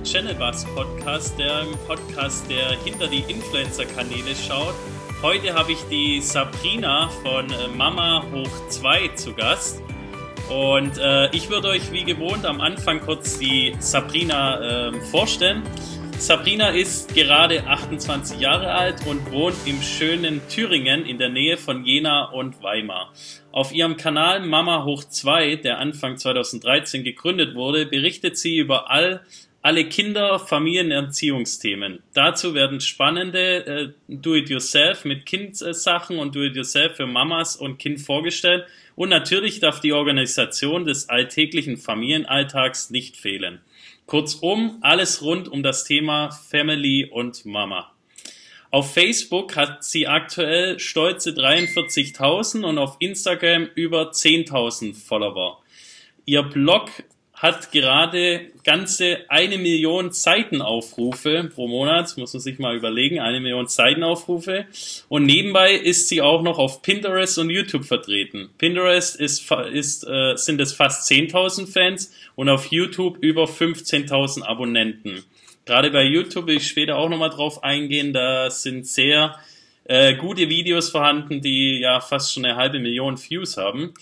im Channel Buzz Podcast, der Podcast, der hinter die Influencer-Kanäle schaut. Heute habe ich die Sabrina von Mama hoch 2 zu Gast. Und ich würde euch wie gewohnt am Anfang kurz die Sabrina vorstellen. Sabrina ist gerade 28 Jahre alt und wohnt im schönen Thüringen in der Nähe von Jena und Weimar. Auf ihrem Kanal Mama hoch 2, der Anfang 2013 gegründet wurde, berichtet sie über alle Kinder-, Familienerziehungsthemen. Dazu werden spannende Do-it-yourself mit Kind-Sachen und Do-it-yourself für Mamas und Kind vorgestellt. Und natürlich darf die Organisation des alltäglichen Familienalltags nicht fehlen. Kurzum, alles rund um das Thema Family und Mama. Auf Facebook hat sie aktuell stolze 43.000 und auf Instagram über 10.000 Follower. Ihr Blog hat gerade ganze 1 Million Seitenaufrufe pro Monat, muss man sich mal überlegen, 1 Million Seitenaufrufe. Und nebenbei ist sie auch noch auf Pinterest und YouTube vertreten. Pinterest sind es fast 10.000 Fans und auf YouTube über 15.000 Abonnenten. Gerade bei YouTube will ich später auch nochmal drauf eingehen, da sind sehr gute Videos vorhanden, die ja fast schon 500.000 Views haben.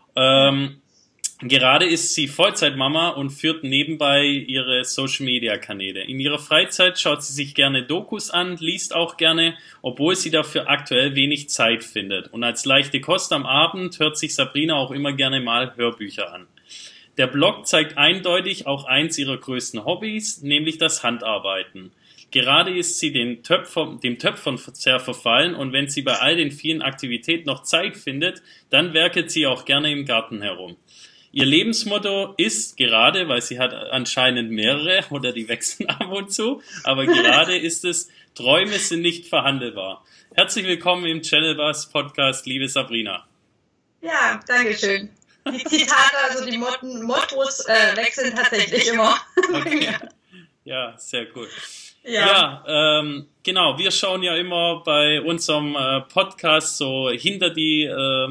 Gerade ist sie Vollzeitmama und führt nebenbei ihre Social-Media-Kanäle. In ihrer Freizeit schaut sie sich gerne Dokus an, liest auch gerne, obwohl sie dafür aktuell wenig Zeit findet. Und als leichte Kost am Abend hört sich Sabrina auch immer gerne mal Hörbücher an. Der Blog zeigt eindeutig auch eins ihrer größten Hobbys, nämlich das Handarbeiten. Gerade ist sie dem Töpfern sehr verfallen und wenn sie bei all den vielen Aktivitäten noch Zeit findet, dann werkelt sie auch gerne im Garten herum. Ihr Lebensmotto ist gerade, weil sie hat anscheinend mehrere oder die wechseln ab und zu, aber gerade ist es, Träume sind nicht verhandelbar. Herzlich willkommen im Channel Buzz Podcast, liebe Sabrina. Ja, danke schön. Die Zitate, also die Mottos wechseln tatsächlich immer. Okay. Ja, sehr gut. Ja, genau, wir schauen ja immer bei unserem Podcast so hinter die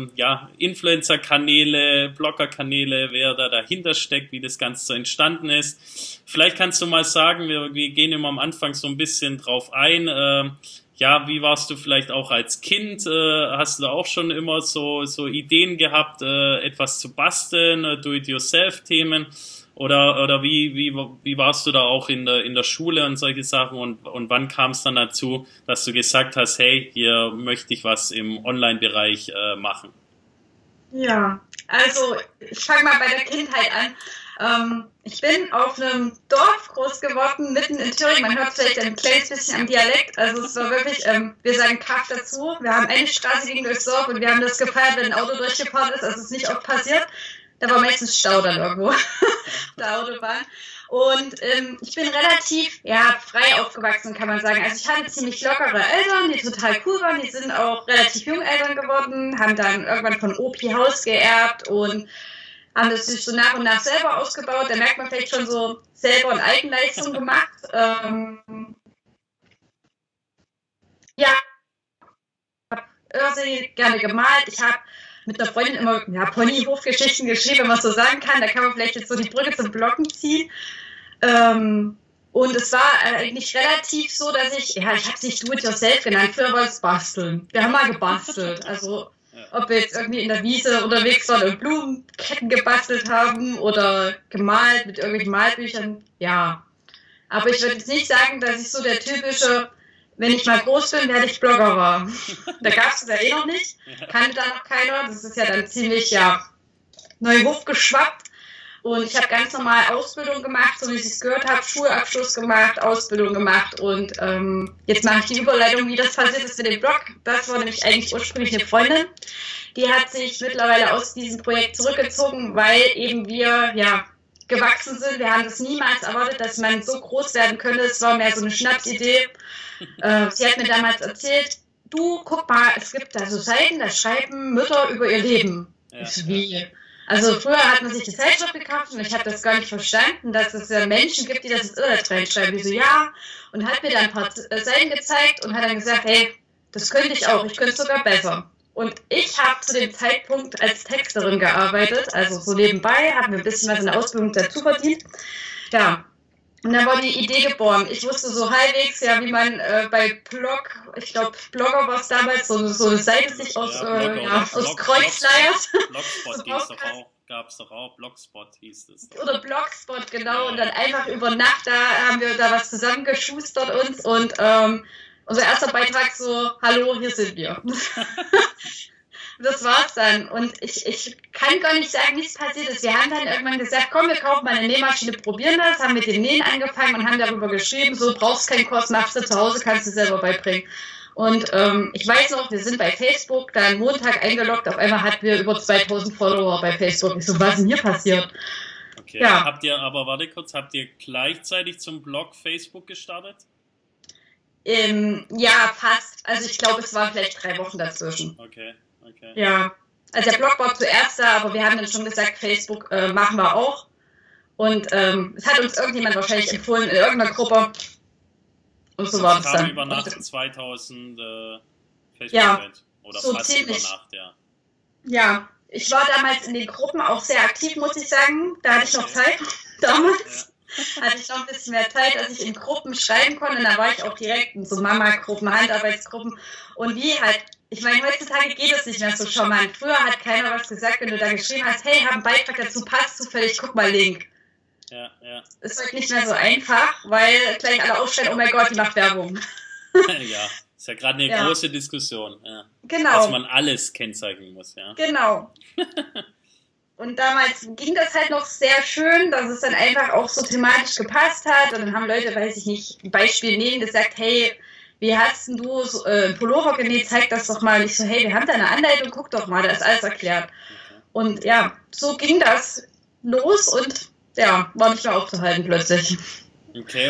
Influencer-Kanäle, Blogger-Kanäle, wer da dahinter steckt, wie das Ganze so entstanden ist. Vielleicht kannst du mal sagen, wir gehen immer am Anfang so ein bisschen drauf ein, wie warst du vielleicht auch als Kind? Hast du da auch schon immer so Ideen gehabt, etwas zu basteln, Do-it-yourself-Themen? Oder wie warst du da auch in der Schule und solche Sachen und wann kam es dann dazu, dass du gesagt hast, hey, hier möchte ich was im Online-Bereich machen? Ja, also ich fange mal bei der Kindheit an. Ich bin auf einem Dorf groß geworden, mitten in Thüringen. Man hört vielleicht ein kleines bisschen am Dialekt. Also es war wirklich, wir sagen Kaff dazu. Wir haben eine Straße gegen durchs Dorf und wir haben das gefeiert, wenn ein Auto durchgefahren ist. Also es ist nicht oft passiert. Da war meistens Stau dann irgendwo auf der Autobahn. Und ich bin relativ frei aufgewachsen, kann man sagen. Also ich hatte ziemlich lockere Eltern, die total cool waren. Die sind auch relativ jung Eltern geworden, haben dann irgendwann von Opi Haus geerbt und haben das sich so nach und nach selber ausgebaut. Da merkt man vielleicht schon so selber eine Eigenleistung gemacht. Ich habe irrsinnig gerne gemalt. Ich habe mit einer Freundin immer Ponyhofgeschichten geschrieben, wenn man so sagen kann. Da kann man vielleicht jetzt so die Brücke zum Blocken ziehen. Und es war eigentlich relativ so, dass ich habe es nicht Do-it-yourself genannt, früher war es Basteln. Wir haben mal gebastelt. Also ob wir jetzt irgendwie in der Wiese unterwegs waren und Blumenketten gebastelt haben oder gemalt mit irgendwelchen Malbüchern, ja. Aber ich würde jetzt nicht sagen, dass ich so der typische, wenn ich mal groß bin, werde ich Blogger war. Da gab es das ja noch nicht, kannte da noch keiner. Das ist ja dann ziemlich neu hochgeschwappt. Und ich habe ganz normal Ausbildung gemacht, so wie ich es gehört habe, Schulabschluss gemacht, Ausbildung gemacht und jetzt mache ich die Überleitung, wie das passiert ist mit dem Blog. Das war nämlich eigentlich ursprünglich eine Freundin, die hat sich mittlerweile aus diesem Projekt zurückgezogen, weil eben wir gewachsen sind. Wir haben das niemals erwartet, dass man so groß werden könnte. Es war mehr so eine Schnapsidee. Sie hat mir damals erzählt, du, guck mal, es gibt da so Seiten, da schreiben Mütter über ihr Leben. Ja. Wie? Also früher hat man sich die Zeitschrift gekauft und ich habe das gar nicht verstanden, dass es ja Menschen gibt, die das ins Internet reinschreiben. Die so, und hat mir dann ein paar Seiten gezeigt und hat dann gesagt, hey, das könnte ich auch, ich könnte es sogar besser. Und ich habe zu dem Zeitpunkt als Texterin gearbeitet, also so nebenbei, habe mir ein bisschen was in der Ausbildung dazu verdient. Ja, Und dann war die Idee geboren. Ich wusste so halbwegs, ja, wie man bei ich glaube, Blogger war es damals, so eine Seite sich aus Kreuzleiert. Blogspot gab es doch auch. Blogspot hieß es. Oder Blogspot, genau. Ja. Und dann einfach über Nacht, haben wir da was zusammengeschustert uns. Und unser erster Beitrag so, hallo, hier sind wir. Das war's dann. Und ich kann gar nicht sagen, wie es passiert ist. Wir haben dann irgendwann gesagt, komm, wir kaufen mal eine Nähmaschine, probieren das, haben mit dem Nähen angefangen und haben darüber geschrieben, so, brauchst keinen Kurs, machst du zu Hause, kannst du selber beibringen. Und ich weiß noch, wir sind bei Facebook da am Montag eingeloggt, auf einmal hatten wir über 2000 Follower bei Facebook. Ich so, was ist denn hier passiert? Okay, ja. Habt ihr gleichzeitig zum Blog Facebook gestartet? Ja, fast. Also ich glaube, es waren vielleicht 3 Wochen dazwischen. Okay. Ja, also der Blog war zuerst da, aber wir haben dann schon gesagt, Facebook machen wir auch. Und es hat uns irgendjemand wahrscheinlich empfohlen in irgendeiner Gruppe. Und so war es dann. Über Nacht 2000 Facebook ja, oder so fast ziemlich. Über Nacht, ja. Ja, ich war damals in den Gruppen auch sehr aktiv, muss ich sagen. Da hatte ich noch Zeit, damals. Ja. Hatte ich noch ein bisschen mehr Zeit, als ich in Gruppen schreiben konnte. Und da war ich auch direkt in so Mama-Gruppen, Handarbeitsgruppen. Und wie halt, ich meine, heutzutage geht es nicht mehr so charmant. Früher hat keiner was gesagt, wenn du da geschrieben hast, hey, hab einen Beitrag dazu, passt zufällig, guck mal Link. Ja. Ist halt nicht mehr so einfach, weil gleich alle aufstellen, oh mein Gott, die macht Werbung. Ja, ist ja gerade eine große Diskussion. Ja. Genau. Dass man alles kennzeichnen muss, ja. Genau. Und damals ging das halt noch sehr schön, dass es dann einfach auch so thematisch gepasst hat. Und dann haben Leute, weiß ich nicht, ein Beispiel nehmen, gesagt, hey, wie hast denn du so, Pullover genäht, zeig das doch mal. Und ich so, hey, wir haben da eine Anleitung, guck doch mal, da ist alles erklärt. Okay. Und ja, so ging das los und ja, war nicht mehr aufzuhalten plötzlich. Okay,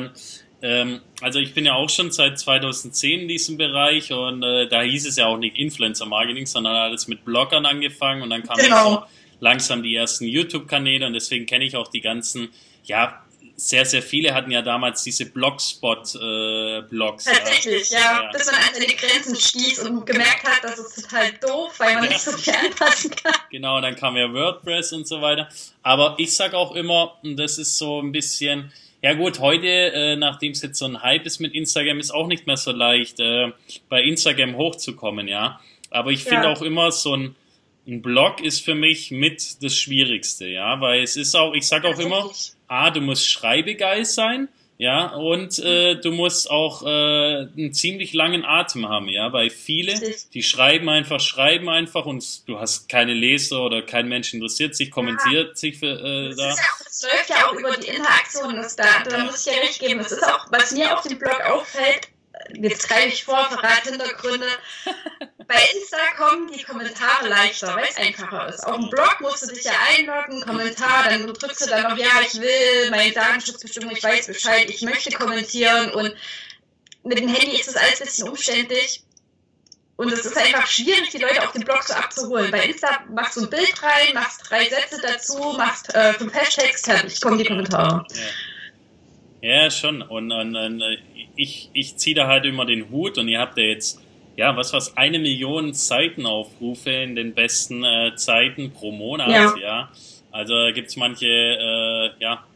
also ich bin ja auch schon seit 2010 in diesem Bereich und da hieß es ja auch nicht Influencer-Marketing, sondern alles mit Bloggern angefangen und dann kamen so langsam die ersten YouTube-Kanäle und deswegen kenne ich auch die ganzen, ja, sehr, sehr viele hatten ja damals diese Blogspot-Blogs. Tatsächlich, ja. Bis man an die Grenzen stieß und gemerkt hat, das ist total doof, weil man nicht so viel anpassen kann. Genau, dann kam ja WordPress und so weiter. Aber ich sag auch immer, und das ist so ein bisschen, ja gut, heute, nachdem es jetzt so ein Hype ist mit Instagram, ist auch nicht mehr so leicht, bei Instagram hochzukommen, ja. Aber ich finde auch immer so ein Blog ist für mich mit das Schwierigste, ja, weil es ist auch, ich sag auch immer, du musst schreibegeil sein, ja, und du musst auch einen ziemlich langen Atem haben, ja, weil viele, die schreiben einfach und du hast keine Leser oder kein Mensch interessiert sich, kommentiert sich da. Es läuft ja auch über die Interaktion, da muss ich ja recht geben, das ist auch, was mir auf dem Blog auffällt, jetzt greife ich vor, verrate Hintergründe. Bei Insta kommen die Kommentare leichter, weil es einfacher ist. Auf dem Blog musst du dich ja einloggen, Kommentar, dann drückst du dann noch, ja, ich will meine Datenschutzbestimmung, ich weiß Bescheid, ich möchte kommentieren und mit dem Handy ist das alles ein bisschen umständlich. Und es ist einfach schwierig, die Leute auf dem Blog so abzuholen. Bei Insta machst du ein Bild rein, machst 3 Sätze dazu, machst 5 Hashtags, fertig, kommen die Kommentare. Ja, schon. Und ich ziehe da halt immer den Hut und ihr habt ja jetzt, ja, 1 Million Seitenaufrufe in den besten Zeiten pro Monat, ja. Also gibt's manche,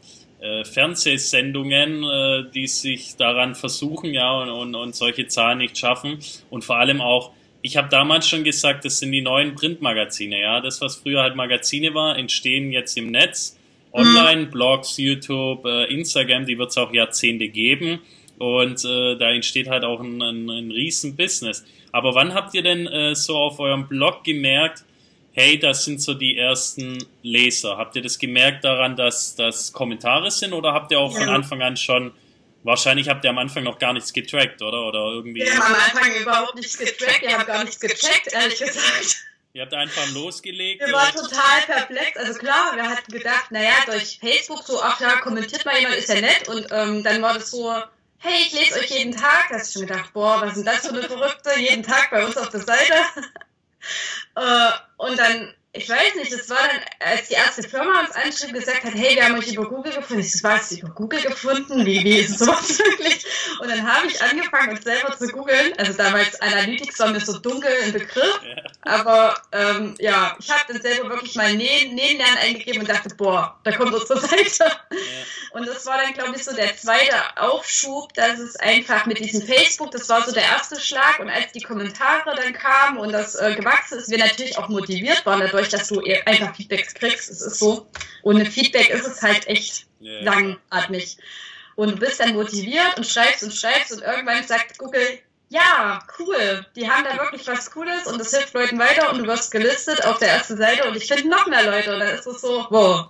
Fernsehsendungen, die sich daran versuchen, ja, und solche Zahlen nicht schaffen. Und vor allem auch, ich habe damals schon gesagt, das sind die neuen Printmagazine, ja. Das, was früher halt Magazine war, entstehen jetzt im Netz. Online, Blogs, YouTube, Instagram, die wird es auch Jahrzehnte geben. Und da entsteht halt auch ein riesen Business. Aber wann habt ihr denn so auf eurem Blog gemerkt, hey, das sind so die ersten Leser? Habt ihr das gemerkt daran, dass das Kommentare sind? Oder habt ihr auch von Anfang an schon, wahrscheinlich habt ihr am Anfang noch gar nichts getrackt, oder? Oder irgendwie? Wir haben am Anfang überhaupt nichts getrackt, wir haben gar nichts gecheckt, ehrlich gesagt. Ihr habt einfach losgelegt? Wir waren total perplex. Also klar, wir hatten gedacht, naja, durch Facebook so, ach ja, kommentiert mal jemand, ist ja nett. Und dann war das so, hey, ich lese euch jeden Tag. Da hast du schon gedacht, boah, was ist denn das für eine Verrückte? Jeden Tag bei uns auf der Seite. Und dann ich weiß nicht, das war dann, als die erste Firma uns anschrieb und gesagt hat, hey, wir haben euch über Google gefunden. Ich so, was, über Google gefunden? Wie ist sowas möglich? Und dann habe ich angefangen, uns selber zu googeln. Also damals Analytics war mir so dunkel im Begriff. Aber ja, ich habe dann selber wirklich mal Nähen lernen eingegeben und dachte, boah, da kommt unsere Seite. Und das war dann, glaube ich, so der zweite Aufschub, dass es einfach mit diesem Facebook, das war so der erste Schlag. Und als die Kommentare dann kamen und das gewachsen ist, wir natürlich auch motiviert waren dadurch, dass du einfach Feedbacks kriegst. Es ist so, ohne Feedback ist es halt echt langatmig. Und du bist dann motiviert und schreibst und irgendwann sagt Google, ja, cool, die haben da wirklich was Cooles und das hilft Leuten weiter und du wirst gelistet auf der ersten Seite und ich finde noch mehr Leute und dann ist es so, wow.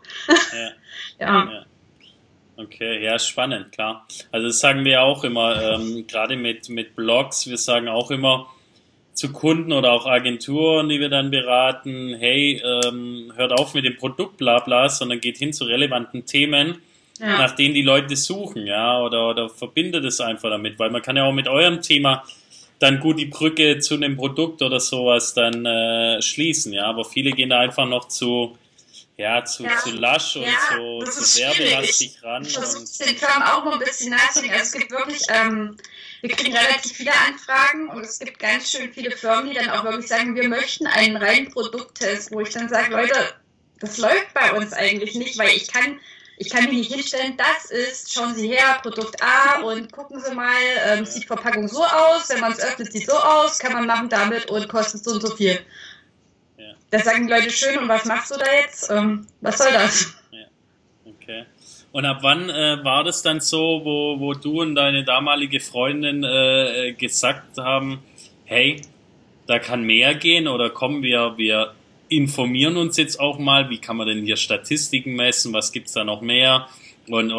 Ja. Okay, ja, spannend, klar. Also das sagen wir auch immer, gerade mit Blogs, wir sagen auch immer zu Kunden oder auch Agenturen, die wir dann beraten, hey, hört auf mit dem Produkt Blabla, sondern geht hin zu relevanten Themen, nach denen die Leute suchen, ja, oder verbindet es einfach damit, weil man kann ja auch mit eurem Thema dann gut die Brücke zu einem Produkt oder sowas dann schließen, ja, aber viele gehen da einfach noch zu lasch und zu werbelastig ran. Ich versuche den Firmen auch mal ein bisschen nachzudenken. Also es gibt wirklich, wir kriegen relativ viele Anfragen und es gibt ganz schön viele Firmen, die dann auch wirklich sagen, wir möchten einen reinen Produkttest, wo ich dann sage, Leute, das läuft bei uns eigentlich nicht, weil ich kann mich nicht hinstellen, das ist, schauen Sie her, Produkt A und gucken Sie mal, sieht Verpackung so aus, wenn man es öffnet, sieht so aus, kann man machen damit und kostet so und so viel. Da sagen die Leute, schön, und was machst du da jetzt? Was soll das? Ja, okay. Und ab wann war das dann so, wo du und deine damalige Freundin gesagt haben, hey, da kann mehr gehen oder kommen wir informieren uns jetzt auch mal, wie kann man denn hier Statistiken messen, was gibt's da noch mehr und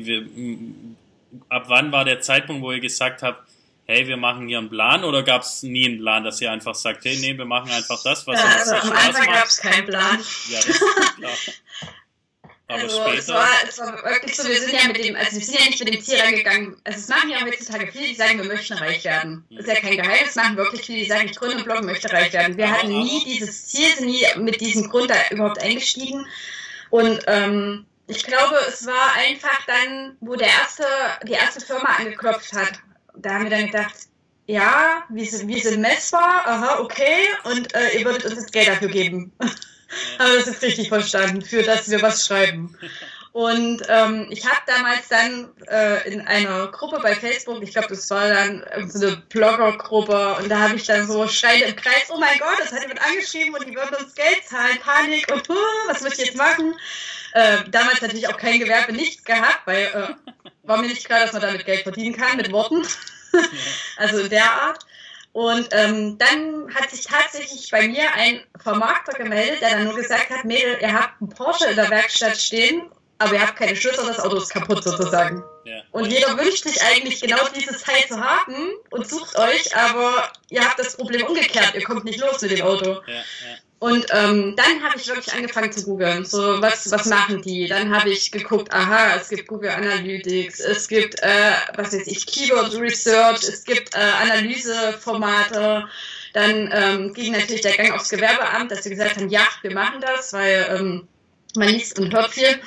ab wann war der Zeitpunkt, wo ihr gesagt habt, hey, wir machen hier einen Plan, oder gab es nie einen Plan, dass ihr einfach sagt, hey, nee, wir machen einfach das, was uns Spaß macht? Am Anfang gab es keinen Plan. Ja, das ist klar. Aber also später... Es war wirklich so, wir sind ja nicht mit dem Ziel reingegangen. Also es machen ja heutzutage viele, die sagen, wir möchten reich werden. Das ist ja kein Geheimnis, machen wirklich viele, die sagen, ich gründe einen Blog und möchte reich werden. Wir hatten nie dieses Ziel, sind nie mit diesem Grund da überhaupt eingestiegen. Und ich glaube, es war einfach dann, wo die erste Firma angeklopft hat. Da haben wir dann gedacht, ja, wir sind messbar, aha, okay, und ihr würdet uns jetzt Geld dafür geben. Haben wir das jetzt richtig verstanden, für dass wir was schreiben. Und ich habe damals dann in einer Gruppe bei Facebook, ich glaube, das war dann so eine Blogger-Gruppe, und da habe ich dann so schreiend im Kreis, oh mein Gott, das hat jemand angeschrieben und die würden uns Geld zahlen, Panik und was muss ich jetzt machen? Damals natürlich auch kein Gewerbe, nichts gehabt, weil war mir nicht klar, dass man damit Geld verdienen kann, mit Worten. Also in der Art. Und dann hat sich tatsächlich bei mir ein Vermarkter gemeldet, der dann nur gesagt hat, Mädel, ihr habt einen Porsche in der Werkstatt stehen, aber ihr habt keine Schlüssel, das Auto ist kaputt sozusagen. Ja. Und jeder wünscht sich eigentlich genau dieses Teil zu haben und sucht euch, aber ihr habt das Problem umgekehrt, ihr kommt nicht los mit dem Auto. Ja. Und dann habe ich wirklich angefangen zu googeln, so was machen die? Dann habe ich geguckt, aha, es gibt Google Analytics, es gibt, Keyword Research, es gibt Analyseformate. Dann ging natürlich der Gang aufs Gewerbeamt, dass sie gesagt haben, ja, wir machen das, weil man liest und hört viel.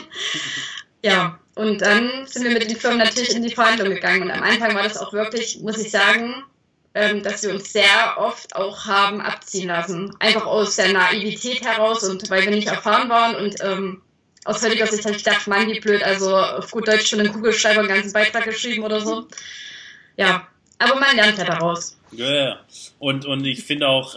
Ja, und dann sind wir mit den Firmen natürlich in die Verhandlung gegangen. Und am Anfang war das auch wirklich, muss ich sagen, dass wir uns sehr oft auch haben abziehen lassen. Einfach aus der Naivität heraus und weil wir nicht erfahren waren. Und aus heutiger Sicht habe ich gedacht, Mann, wie blöd, also auf gut Deutsch schon in Kugelschreiber einen ganzen Beitrag geschrieben oder so. Ja, aber man lernt ja daraus. Ja, und ich finde auch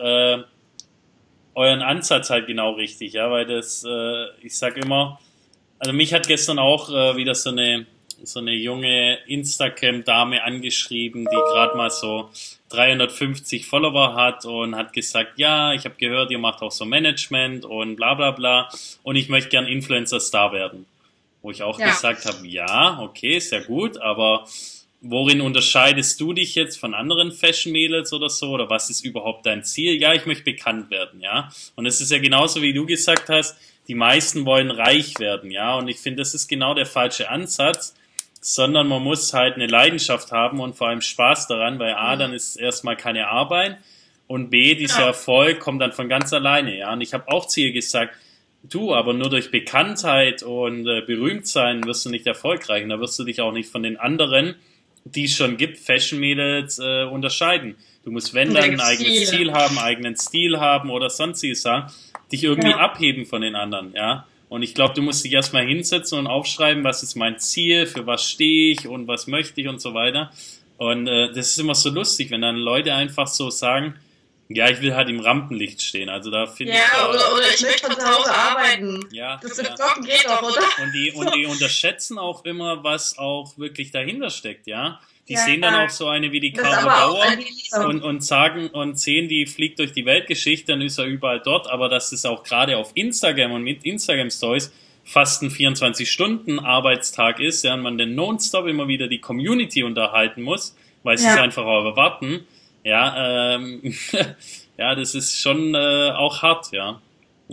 euren Ansatz halt genau richtig, ja, weil das, ich sag immer, also mich hat gestern auch wieder so eine junge Instagram-Dame angeschrieben, die gerade mal so 350 Follower hat und hat gesagt, ja, ich habe gehört, ihr macht auch so Management und bla bla bla und ich möchte gern Influencer-Star werden. Wo ich auch gesagt habe, ja, okay, sehr gut, aber worin unterscheidest du dich jetzt von anderen Fashion-Mädels oder so? Oder was ist überhaupt dein Ziel? Ja, ich möchte bekannt werden, ja. Und es ist ja genauso, wie du gesagt hast, die meisten wollen reich werden, ja. Und ich finde, das ist genau der falsche Ansatz, sondern man muss halt eine Leidenschaft haben und vor allem Spaß daran, weil dann ist erstmal keine Arbeit und B, dieser Erfolg kommt dann von ganz alleine, ja. Und ich habe auch zu ihr gesagt, du, aber nur durch Bekanntheit und Berühmtsein wirst du nicht erfolgreich. Und da wirst du dich auch nicht von den anderen, die es schon gibt, Fashion-Mädels unterscheiden. Du musst, wenn dann, ein eigenes Ziel haben, eigenen Stil haben oder sonstiges sagen, dich irgendwie abheben von den anderen, ja. Und ich glaube, du musst dich erstmal hinsetzen und aufschreiben, was ist mein Ziel, für was stehe ich und was möchte ich und so weiter. Und das ist immer so lustig, wenn dann Leute einfach so sagen, ja, ich will halt im Rampenlicht stehen. Also da finde ich... Ja, oder ich möchte von zu Hause arbeiten. Ja, das mit Blocken geht doch, oder? Und die unterschätzen auch immer, was auch wirklich dahinter steckt, ja. Die sehen dann auch so eine wie die Caro Dauer und sagen und sehen, die fliegt durch die Weltgeschichte, dann ist er überall dort, aber dass es auch gerade auf Instagram und mit Instagram Stories fast ein 24-Stunden-Arbeitstag ist, ja, und man dann nonstop immer wieder die Community unterhalten muss, weil sie es einfach auch erwarten, ja, ja, das ist schon auch hart, ja.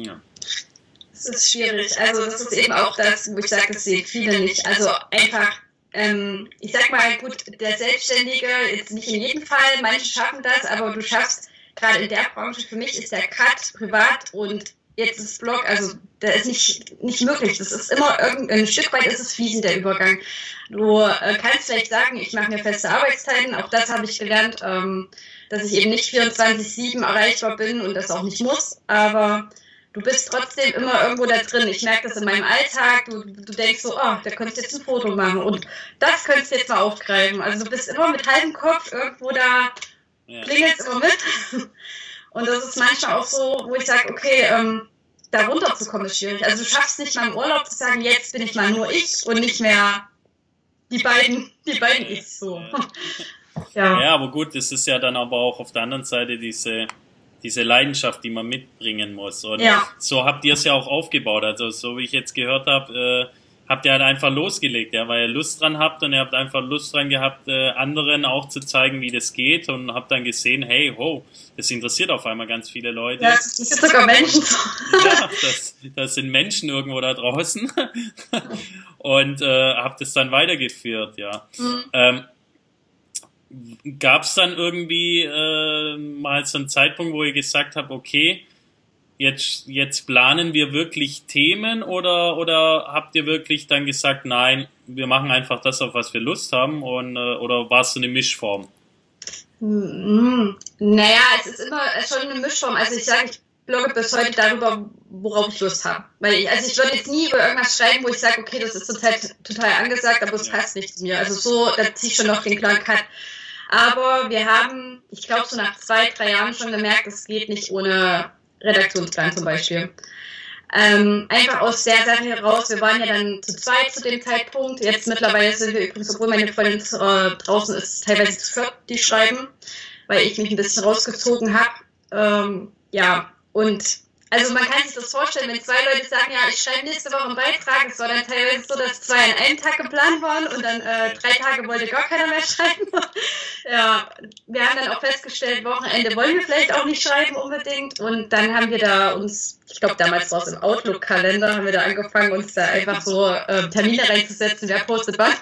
Das ist schwierig, also das ist eben auch das, wo ich sage, das sehen viele nicht, also einfach ich sag mal, gut, der Selbstständige, jetzt nicht in jedem Fall, manche schaffen das, aber du schaffst, gerade in der Branche, für mich ist der Cut privat und jetzt ist Blog, also der ist nicht möglich. Das ist immer ein Stück weit ist es fließend, der Übergang. Du kannst vielleicht sagen, ich mache mir feste Arbeitszeiten, auch das habe ich gelernt, dass ich eben nicht 24/7 erreichbar bin und das auch nicht muss, aber du bist trotzdem immer irgendwo da drin. Ich merke das in meinem Alltag. Du denkst so, oh, da könntest du jetzt ein Foto machen und das könntest du jetzt mal aufgreifen. Also du bist immer mit halbem Kopf irgendwo da, klingelst immer mit. Und das ist manchmal auch so, wo ich sage, okay, da runterzukommen ist schwierig. Also du schaffst nicht mal im Urlaub zu sagen, jetzt bin ich mal nur ich und nicht mehr die beiden Ichs so. Ja, aber gut, das ist ja dann aber auch auf der anderen Seite diese Leidenschaft, die man mitbringen muss. Und so habt ihr es ja auch aufgebaut. Also so wie ich jetzt gehört habe, habt ihr halt einfach losgelegt, ja, weil ihr Lust dran habt und ihr habt einfach Lust dran gehabt, anderen auch zu zeigen, wie das geht und habt dann gesehen, hey, das interessiert auf einmal ganz viele Leute. Ja, das sind sogar Menschen. Ja, das sind Menschen irgendwo da draußen und habt es dann weitergeführt, ja. Gab es dann irgendwie mal so einen Zeitpunkt, wo ihr gesagt habt, okay, jetzt planen wir wirklich Themen oder habt ihr wirklich dann gesagt, nein, wir machen einfach das, auf was wir Lust haben oder war es so eine Mischform? Naja, es ist immer schon eine Mischform. Also ich sage, ich blogge bis heute darüber, worauf ich Lust habe. Weil ich würde jetzt nie über irgendwas schreiben, wo ich sage, okay, das ist zurzeit total angesagt, aber es passt nicht zu mir. Also so, da ziehe ich schon noch den klaren Cut. Aber wir haben, ich glaube, so nach 2-3 Jahren schon gemerkt, es geht nicht ohne Redaktionsplan zum Beispiel. Einfach aus der Sache heraus, wir waren ja dann zu zweit zu dem Zeitpunkt. Jetzt mittlerweile sind wir übrigens, obwohl meine Freundin draußen ist, teilweise zu viert, die schreiben, weil ich mich ein bisschen rausgezogen habe. Und also man kann sich das vorstellen, wenn 2 Leute sagen, ja, ich schreibe nächste Woche einen Beitrag, es war dann teilweise so, dass 2 an einem Tag geplant waren und dann 3 Tage wollte gar keiner mehr schreiben. Ja, wir haben dann auch festgestellt, Wochenende wollen wir vielleicht auch nicht schreiben unbedingt und dann haben wir da uns, ich glaube damals war es im Outlook-Kalender, haben wir da angefangen, uns da einfach so Termine reinzusetzen, wer postet was.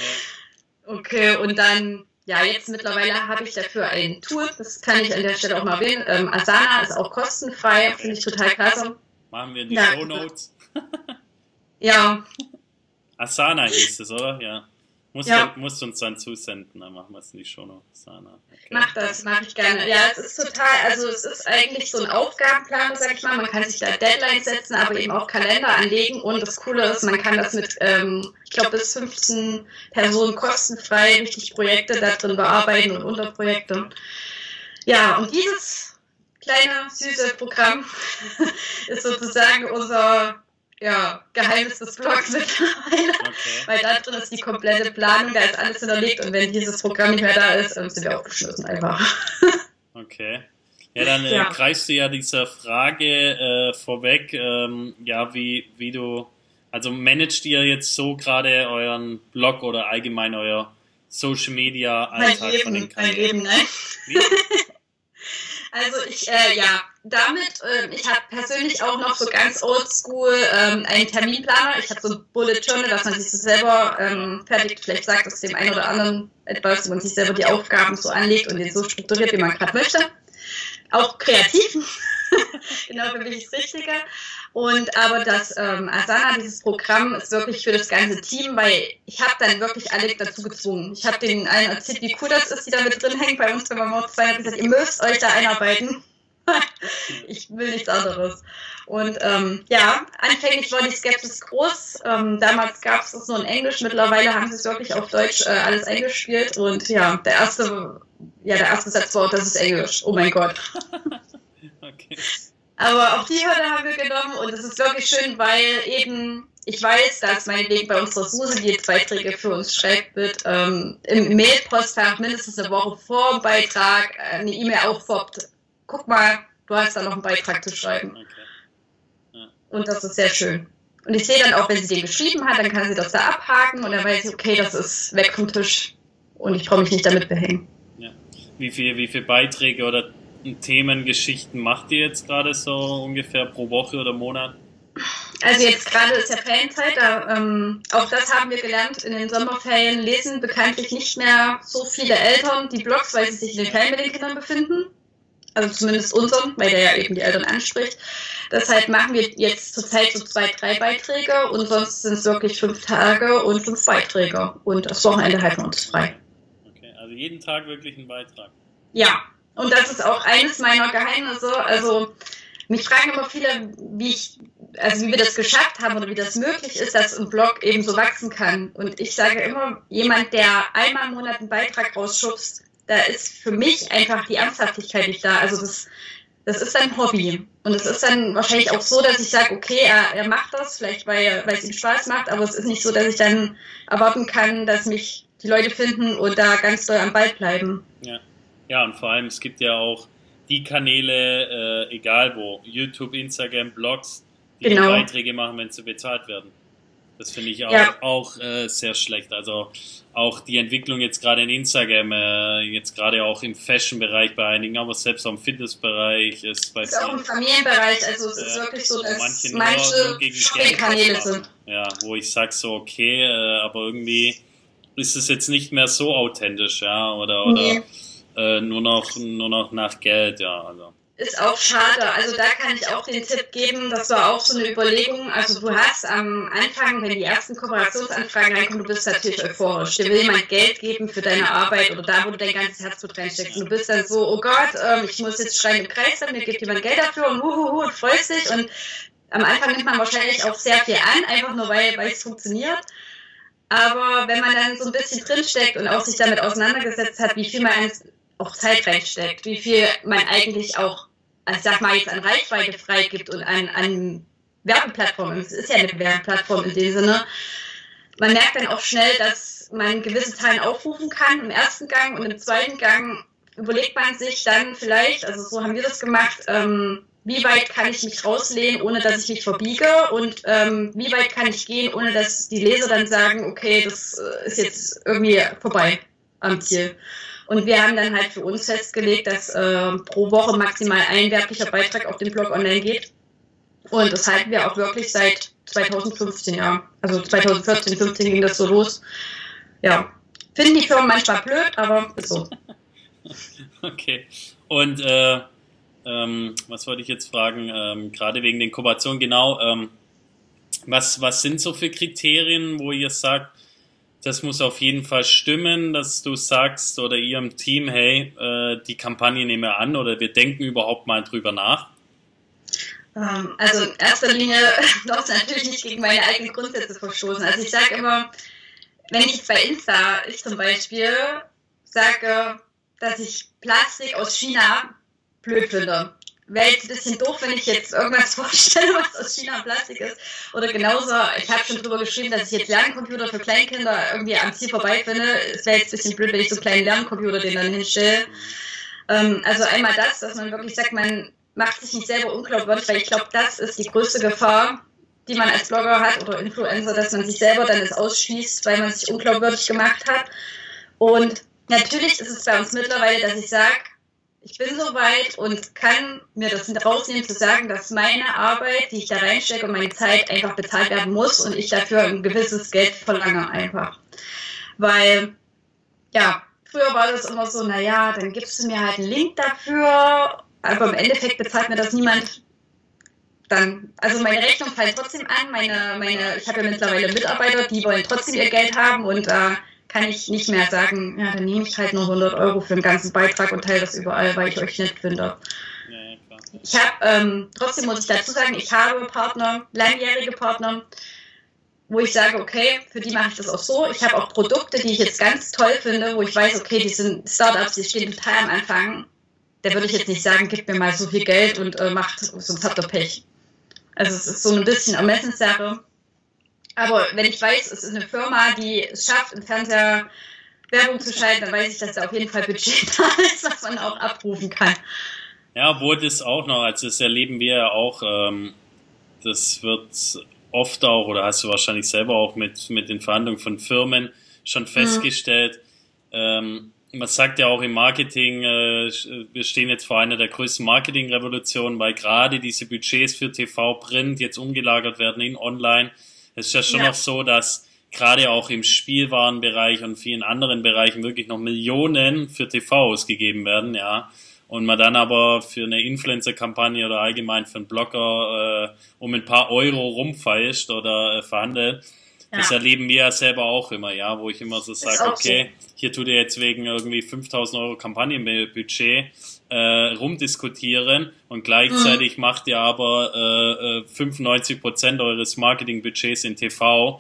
Okay, und dann... Ja, jetzt mittlerweile habe ich dafür ein Tool, das kann ich an der Stelle auch mal erwähnen. Asana ist auch kostenfrei, finde ich total klasse. Machen wir in die Shownotes. Ja. Asana hieß es, oder? Ja. Musst uns dann zusenden, dann machen wir es in die Shownotes. Asana. Okay. Mache ich gerne. Ja, es ist total, also es ist eigentlich so ein Aufgabenplan, sag ich mal. Man kann sich da Deadlines setzen, aber eben auch Kalender anlegen und das Coole ist, man kann das mit, ich glaube, bis 15 Personen kostenfrei richtig Projekte da drin bearbeiten und Unterprojekte. Ja, und dieses kleine, süße Programm ist sozusagen unser Geheimnis des Blogs mittlerweile, weil da drin ist die komplette Planung, da ist alles hinterlegt und wenn dieses Programm nicht mehr da ist, sind wir aufgeschlossen einfach. Okay. Ja, dann greifst du ja dieser Frage vorweg, wie du, also managt ihr jetzt so gerade euren Blog oder allgemein euer Social Media Alltag von den Kanälen? Nein. Also ich habe persönlich auch noch so ganz oldschool einen Terminplaner. Ich habe so ein Bullet Journal, dass man sich das selber fertigt. Vielleicht sagt das dem einen oder anderen etwas, wo man sich selber die Aufgaben so anlegt und den so strukturiert, wie man gerade möchte. auch kreativ. Genau, für mich ist das Richtige. Aber das Asana, dieses Programm, ist wirklich für das ganze Team, weil ich habe dann wirklich alle dazu gezwungen. Ich habe denen allen erzählt, wie cool das ist, die da mit drin hängen. Bei uns bei Mama Hoch 2 habe gesagt, ihr müsst euch da einarbeiten. Ich will nichts anderes. Und anfänglich war die Skepsis groß. Damals gab es das nur in Englisch. Mittlerweile haben sie es wirklich auf Deutsch alles eingespielt. Und ja, der erste Satz war, das ist Englisch. Oh mein Gott. Okay. Aber auch die Hürde haben wir genommen und es ist wirklich schön, weil eben ich weiß, dass meinetwegen bei unserer Suse, die jetzt Beiträge für uns schreibt, wird im Mailpostfach mindestens eine Woche vor dem Beitrag eine E-Mail aufpoppt. Guck mal, du hast da noch einen Beitrag zu schreiben. Okay. Ja. Und das ist sehr schön. Und ich sehe dann auch, wenn sie den geschrieben hat, dann kann sie das da abhaken und dann weiß ich, okay, das ist weg vom Tisch und ich brauche mich nicht damit behängen. Ja. Wie viele Beiträge oder Themengeschichten macht ihr jetzt gerade so ungefähr pro Woche oder Monat? Also jetzt gerade ist ja Ferienzeit, auch das haben wir gelernt, in den Sommerferien lesen bekanntlich nicht mehr so viele Eltern die Blogs, weil sie sich in den Ferien mit den Kindern befinden. Also zumindest unseren, weil der ja eben die Eltern anspricht. Deshalb machen wir jetzt zurzeit so 2-3 Beiträge und sonst sind es wirklich 5 Tage und 5 Beiträge. Und das Wochenende halten wir uns frei. Okay, also jeden Tag wirklich ein Beitrag. Ja. Und das ist auch eines meiner Geheimnisse. Also mich fragen immer viele, wie wir das geschafft haben oder wie das möglich ist, dass ein Blog eben so wachsen kann. Und ich sage immer, jemand, der einmal im Monat einen Beitrag rausschubst, da ist für mich einfach die Ernsthaftigkeit nicht da. Also das ist ein Hobby. Und es ist dann wahrscheinlich auch so, dass ich sage, okay, er macht das, vielleicht weil es ihm Spaß macht, aber es ist nicht so, dass ich dann erwarten kann, dass mich die Leute finden und da ganz doll am Ball bleiben. Ja. Ja, und vor allem, es gibt ja auch die Kanäle, egal wo, YouTube, Instagram, Blogs, die Beiträge machen, wenn sie bezahlt werden. Das finde ich auch sehr schlecht. Also auch die Entwicklung jetzt gerade in Instagram, jetzt gerade auch im Fashion-Bereich bei einigen, aber selbst auch im Fitness-Bereich. Ist auch im Familienbereich, also es ist wirklich so, dass manche Shopping-Kanäle sind. Ja, wo ich sage so, okay, aber irgendwie ist es jetzt nicht mehr so authentisch, ja, oder nur noch nach Geld, ja. Also. Ist auch schade. Also da kann ich auch den Tipp geben, das war auch so eine Überlegung. Also du hast am Anfang, wenn die ersten Kooperationsanfragen reinkommen, du bist natürlich euphorisch. Dir will jemand Geld geben für deine Arbeit oder da, wo du dein ganzes Herzblut reinsteckst. Und du bist dann so, oh Gott, ich muss jetzt schreien im Kreis sein, mir gibt jemand Geld dafür und und freust dich. Und am Anfang nimmt man wahrscheinlich auch sehr viel an, einfach nur weil es funktioniert. Aber wenn man dann so ein bisschen drinsteckt und auch sich damit auseinandergesetzt hat, wie viel man auch Zeit reinsteckt, wie viel man eigentlich auch, ich sag mal, jetzt an Reichweite freigibt und an Werbeplattformen. Es ist ja eine Werbeplattform in dem Sinne. Man merkt dann auch schnell, dass man gewisse Zahlen aufrufen kann im ersten Gang und im zweiten Gang überlegt man sich dann vielleicht, also so haben wir das gemacht, wie weit kann ich mich rauslehnen, ohne dass ich mich verbiege und wie weit kann ich gehen, ohne dass die Leser dann sagen, okay, das ist jetzt irgendwie vorbei am Ziel. Und wir haben dann halt für uns festgelegt, dass pro Woche maximal ein werblicher Beitrag auf dem Blog online geht. Und das halten wir auch wirklich seit 2015, ja. Also 2014, 15 ging das so los. Ja, finden die Firmen manchmal blöd, aber ist so. Okay. Und was wollte ich jetzt fragen? Gerade wegen den Kooperationen, genau. Was sind so für Kriterien, wo ihr sagt, das muss auf jeden Fall stimmen, dass du sagst oder ihr im Team, hey, die Kampagne nehmen wir an oder wir denken überhaupt mal drüber nach? Also in erster Linie darf es natürlich nicht gegen meine eigenen Grundsätze verstoßen. Also ich sage immer, wenn ich jetzt bei Insta zum Beispiel sage, dass ich Plastik aus China blöd finde, wäre jetzt ein bisschen doof, wenn ich jetzt irgendwas vorstelle, was aus China Plastik ist. Oder genauso, ich habe schon drüber geschrieben, dass ich jetzt Lerncomputer für Kleinkinder irgendwie am Ziel vorbei finde. Es wäre jetzt ein bisschen blöd, wenn ich so einen kleinen Lerncomputer den dann hinstelle. Also einmal das, dass man wirklich sagt, man macht sich nicht selber unglaubwürdig, weil ich glaube, das ist die größte Gefahr, die man als Blogger hat oder Influencer, dass man sich selber dann ausschließt, weil man sich unglaubwürdig gemacht hat. Und natürlich ist es bei uns mittlerweile, dass ich sage, ich bin so weit und kann mir das rausnehmen, zu sagen, dass meine Arbeit, die ich da reinstecke und meine Zeit einfach bezahlt werden muss und ich dafür ein gewisses Geld verlange einfach. Weil, ja, früher war das immer so, naja, dann gibst du mir halt einen Link dafür, aber im Endeffekt bezahlt mir das niemand dann. Also meine Rechnung fällt trotzdem an, ich habe ja mittlerweile Mitarbeiter, die wollen trotzdem ihr Geld haben und da kann ich nicht mehr sagen, ja, dann nehme ich halt nur 100 Euro für den ganzen Beitrag und teile das überall, weil ich euch nett finde. Ja, klar. Ich habe, trotzdem muss ich dazu sagen, ich habe Partner, langjährige Partner, wo ich sage, okay, für die mache ich das auch so. Ich habe auch Produkte, die ich jetzt ganz toll finde, wo ich weiß, okay, die sind Startups, die stehen total am Anfang. Da würde ich jetzt nicht sagen, gib mir mal so viel Geld und macht, sonst habt ihr Pech. Also es ist so ein bisschen Ermessenssache. Aber wenn ich weiß, es ist eine Firma, die es schafft, im Fernseher Werbung zu schalten, dann weiß ich, dass da auf jeden Fall Budget da ist, was man auch abrufen kann. Ja, obwohl das auch noch, also das erleben wir ja auch, das wird oft auch, oder hast du wahrscheinlich selber auch mit den Verhandlungen von Firmen schon festgestellt. Man sagt ja auch im Marketing, wir stehen jetzt vor einer der größten Marketingrevolutionen, weil gerade diese Budgets für TV, Print jetzt umgelagert werden in Online. Es ist ja schon noch so, dass gerade auch im Spielwarenbereich und vielen anderen Bereichen wirklich noch Millionen für TV ausgegeben werden, ja. Und man dann aber für eine Influencer-Kampagne oder allgemein für einen Blogger um ein paar Euro rumfeilscht oder verhandelt. Ja. Das erleben wir ja selber auch immer, ja, wo ich immer so sage, okay, hier tut ihr jetzt wegen irgendwie 5.000 Euro Kampagnenbudget rumdiskutieren und gleichzeitig macht ihr aber 95% eures Marketingbudgets in TV,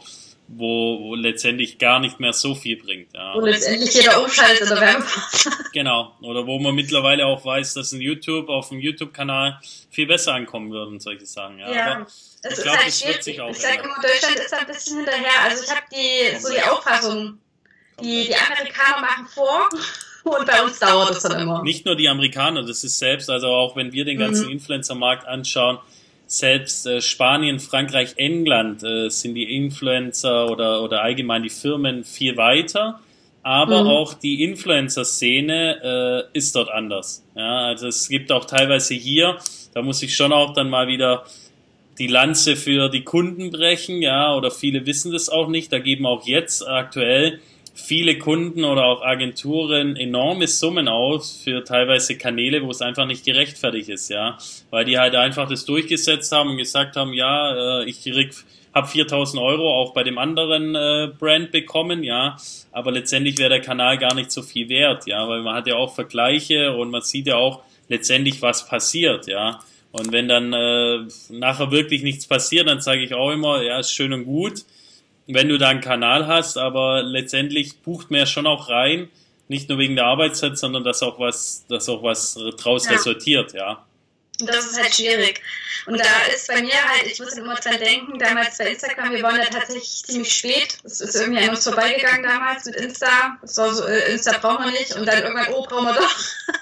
wo letztendlich gar nicht mehr so viel bringt. Ja. Wo letztendlich jeder umschaltet oder Werbung. Genau, oder wo man mittlerweile auch weiß, dass auf dem YouTube-Kanal viel besser ankommen würde und solche Sachen. Ja, aber ich glaube, halt das wird sich auch. Ich sage immer, Deutschland ist da ein bisschen hinterher. Also ich habe die Auffassung, die Amerikaner machen vor und bei uns dauert es dann immer. Nicht nur die Amerikaner, das ist selbst, also auch wenn wir den ganzen Influencer-Markt anschauen, selbst Spanien, Frankreich, England sind die Influencer oder allgemein die Firmen viel weiter, aber auch die Influencer-Szene ist dort anders. Ja, also es gibt auch teilweise hier, da muss ich schon auch dann mal wieder die Lanze für die Kunden brechen, ja, oder viele wissen das auch nicht, da geben auch jetzt aktuell viele Kunden oder auch Agenturen enorme Summen aus für teilweise Kanäle, wo es einfach nicht gerechtfertigt ist, ja, weil die halt einfach das durchgesetzt haben und gesagt haben, ja, ich habe 4.000 Euro auch bei dem anderen Brand bekommen, ja, aber letztendlich wäre der Kanal gar nicht so viel wert, ja, weil man hat ja auch Vergleiche und man sieht ja auch letztendlich, was passiert, ja, und wenn dann nachher wirklich nichts passiert, dann sage ich auch immer, ja, ist schön und gut, wenn du da einen Kanal hast, aber letztendlich bucht man ja schon auch rein, nicht nur wegen der Arbeitszeit, sondern dass auch was draus resultiert, ja. Und das ist halt schwierig. Und da ist bei mir halt, ich muss immer dran denken, damals bei Instagram, wir waren ja tatsächlich ziemlich spät. Es ist irgendwie an uns vorbeigegangen damals mit Insta. Es war so, Insta brauchen wir nicht. Und dann irgendwann, brauchen wir doch.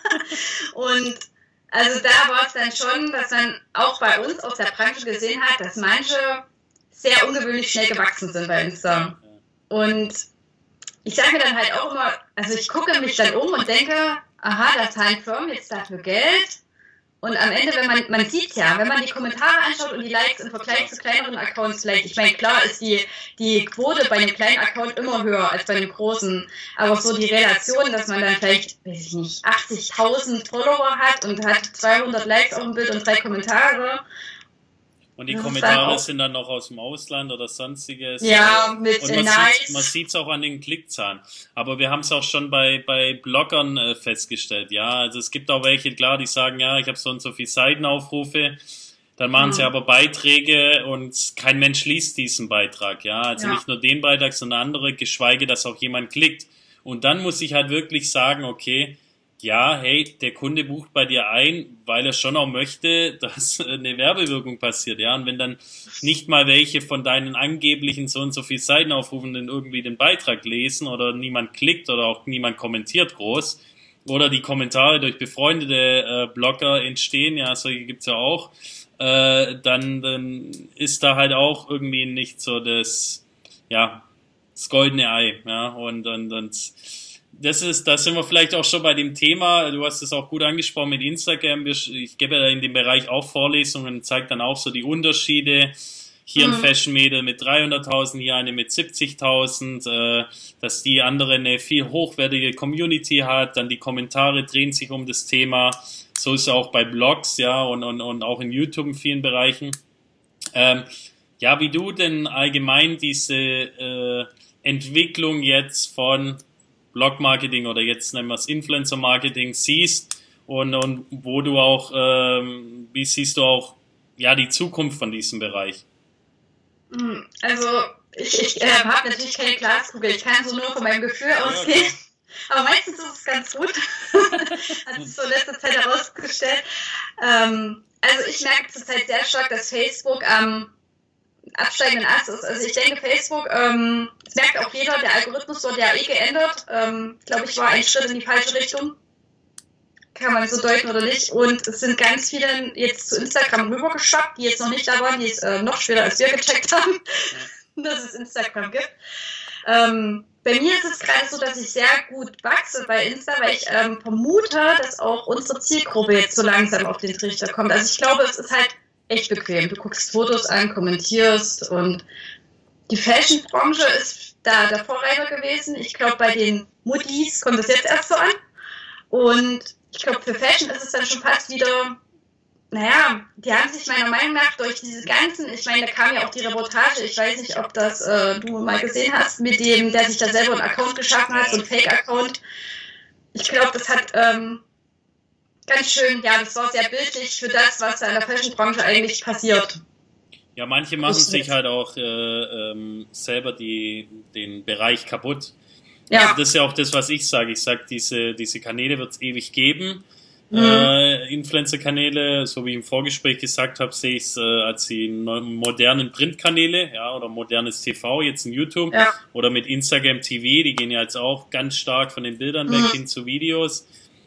Und also da war es dann schon, dass man auch bei uns aus der Branche gesehen hat, dass manche sehr ungewöhnlich schnell gewachsen sind bei Insta. Und ich sage mir dann halt auch immer, also ich gucke mich dann um und denke, aha, da zahlen Firmen jetzt dafür Geld. Und am Ende, wenn man sieht ja, wenn man die Kommentare anschaut und die Likes im Vergleich zu kleineren Accounts vielleicht, ich meine, klar ist die Quote bei einem kleinen Account immer höher als bei einem großen, aber so die Relation, dass man dann vielleicht, weiß ich nicht, 80.000 Follower hat und hat 200 Likes auf dem Bild und 3 Kommentare. Und die Kommentare sind dann noch aus dem Ausland oder sonstiges. Ja, mit und man sieht es auch an den Klickzahlen. Aber wir haben es auch schon bei Bloggern festgestellt. Ja, also es gibt auch welche, klar, die sagen, ja, ich habe so und so viele Seitenaufrufe. Dann machen sie aber Beiträge und kein Mensch liest diesen Beitrag. Ja, also nicht nur den Beitrag, sondern andere, geschweige, dass auch jemand klickt. Und dann muss ich halt wirklich sagen, okay, ja, hey, der Kunde bucht bei dir ein, weil er schon auch möchte, dass eine Werbewirkung passiert, ja. Und wenn dann nicht mal welche von deinen angeblichen so und so viel Seitenaufrufen dann irgendwie den Beitrag lesen oder niemand klickt oder auch niemand kommentiert groß oder die Kommentare durch befreundete Blogger entstehen, ja, solche gibt's ja auch, dann ist da halt auch irgendwie nicht so das goldene Ei, ja, und da sind wir vielleicht auch schon bei dem Thema, du hast es auch gut angesprochen mit Instagram, ich gebe ja in dem Bereich auch Vorlesungen und zeige dann auch so die Unterschiede hier ein Fashion-Mädel mit 300.000, hier eine mit 70.000, dass die andere eine viel hochwertige Community hat, dann die Kommentare drehen sich um das Thema, so ist es auch bei Blogs, ja, und auch in YouTube in vielen Bereichen. Ja, wie du denn allgemein diese Entwicklung jetzt von Blog-Marketing oder jetzt nennen wir es Influencer-Marketing siehst und wo du auch, wie siehst du auch ja die Zukunft von diesem Bereich? Also ich habe natürlich keine Glaskugel, ich kann so nur von meinem Gefühl ausgehen, aber meistens ist es ganz gut, hat es so in letzter Zeit herausgestellt. Also ich merke zurzeit sehr stark, dass Facebook am absteigenden Ast ist. Also ich denke, Facebook, das merkt auch jeder, der Algorithmus wurde ja geändert, glaube ich, war ein Schritt in die falsche Richtung. Kann man so deuten oder nicht. Und es sind ganz viele jetzt zu Instagram rübergeschwappt, die jetzt noch nicht da waren, die es noch schwerer als wir gecheckt haben, dass es Instagram gibt. Bei mir ist es gerade so, dass ich sehr gut wachse bei Insta, weil ich vermute, dass auch unsere Zielgruppe jetzt so langsam auf den Trichter kommt. Also ich glaube, es ist halt echt bequem. Du guckst Fotos an, kommentierst und die Fashion-Branche ist da der Vorreiter gewesen. Ich glaube, bei den Muttis kommt es jetzt erst so an. Und ich glaube, für Fashion ist es dann schon fast wieder, naja, die haben sich meiner Meinung nach durch diese ganzen, ich meine, da kam ja auch die Reportage, ich weiß nicht, ob das du mal gesehen hast, mit dem, der sich da selber einen Account geschaffen hat, so ein Fake-Account. Ich glaube, das hat ganz schön, ja, das war sehr bildlich für das, was da in der Fashion-Branche eigentlich passiert. Ja, manche machen sich halt auch selber den Bereich kaputt. Ja. Also das ist ja auch das, was ich sage. Ich sage, diese Kanäle wird es ewig geben. Influencer-Kanäle, so wie ich im Vorgespräch gesagt habe, sehe ich es als die modernen Printkanäle, ja, oder modernes TV, jetzt in YouTube, ja. Oder mit Instagram TV, die gehen ja jetzt auch ganz stark von den Bildern weg hin zu Videos.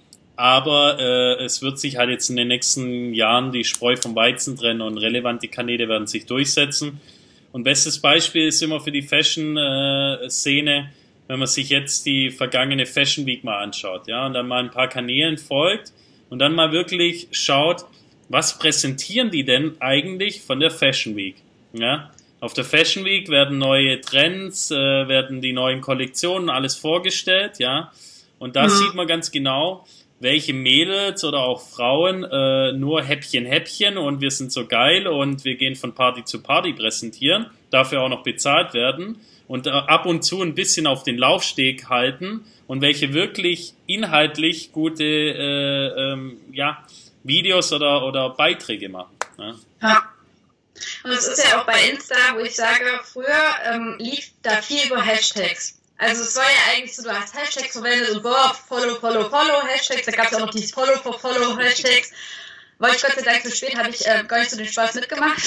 Aber es wird sich halt jetzt in den nächsten Jahren die Spreu vom Weizen trennen und relevante Kanäle werden sich durchsetzen. Und bestes Beispiel ist immer für die Fashion-Szene, wenn man sich jetzt die vergangene Fashion Week mal anschaut, ja, und dann mal ein paar Kanälen folgt und dann mal wirklich schaut, was präsentieren die denn eigentlich von der Fashion Week, ja. Auf der Fashion Week werden neue Trends, werden die neuen Kollektionen, alles vorgestellt, ja, und da sieht man ganz genau, welche Mädels oder auch Frauen nur Häppchen und wir sind so geil und wir gehen von Party zu Party präsentieren, dafür auch noch bezahlt werden und ab und zu ein bisschen auf den Laufsteg halten und welche wirklich inhaltlich gute Videos oder Beiträge machen. Ne? Ja. Und es ist ja auch bei Insta, wo ich sage, früher lief da viel über Hashtags. Also es war ja eigentlich so, du hast Hashtags verwendet und Follow, Hashtags, da gab es ja auch noch dieses Follow Hashtags. War ich Gott sei Dank zu spät, habe ich gar nicht so den Spaß mitgemacht.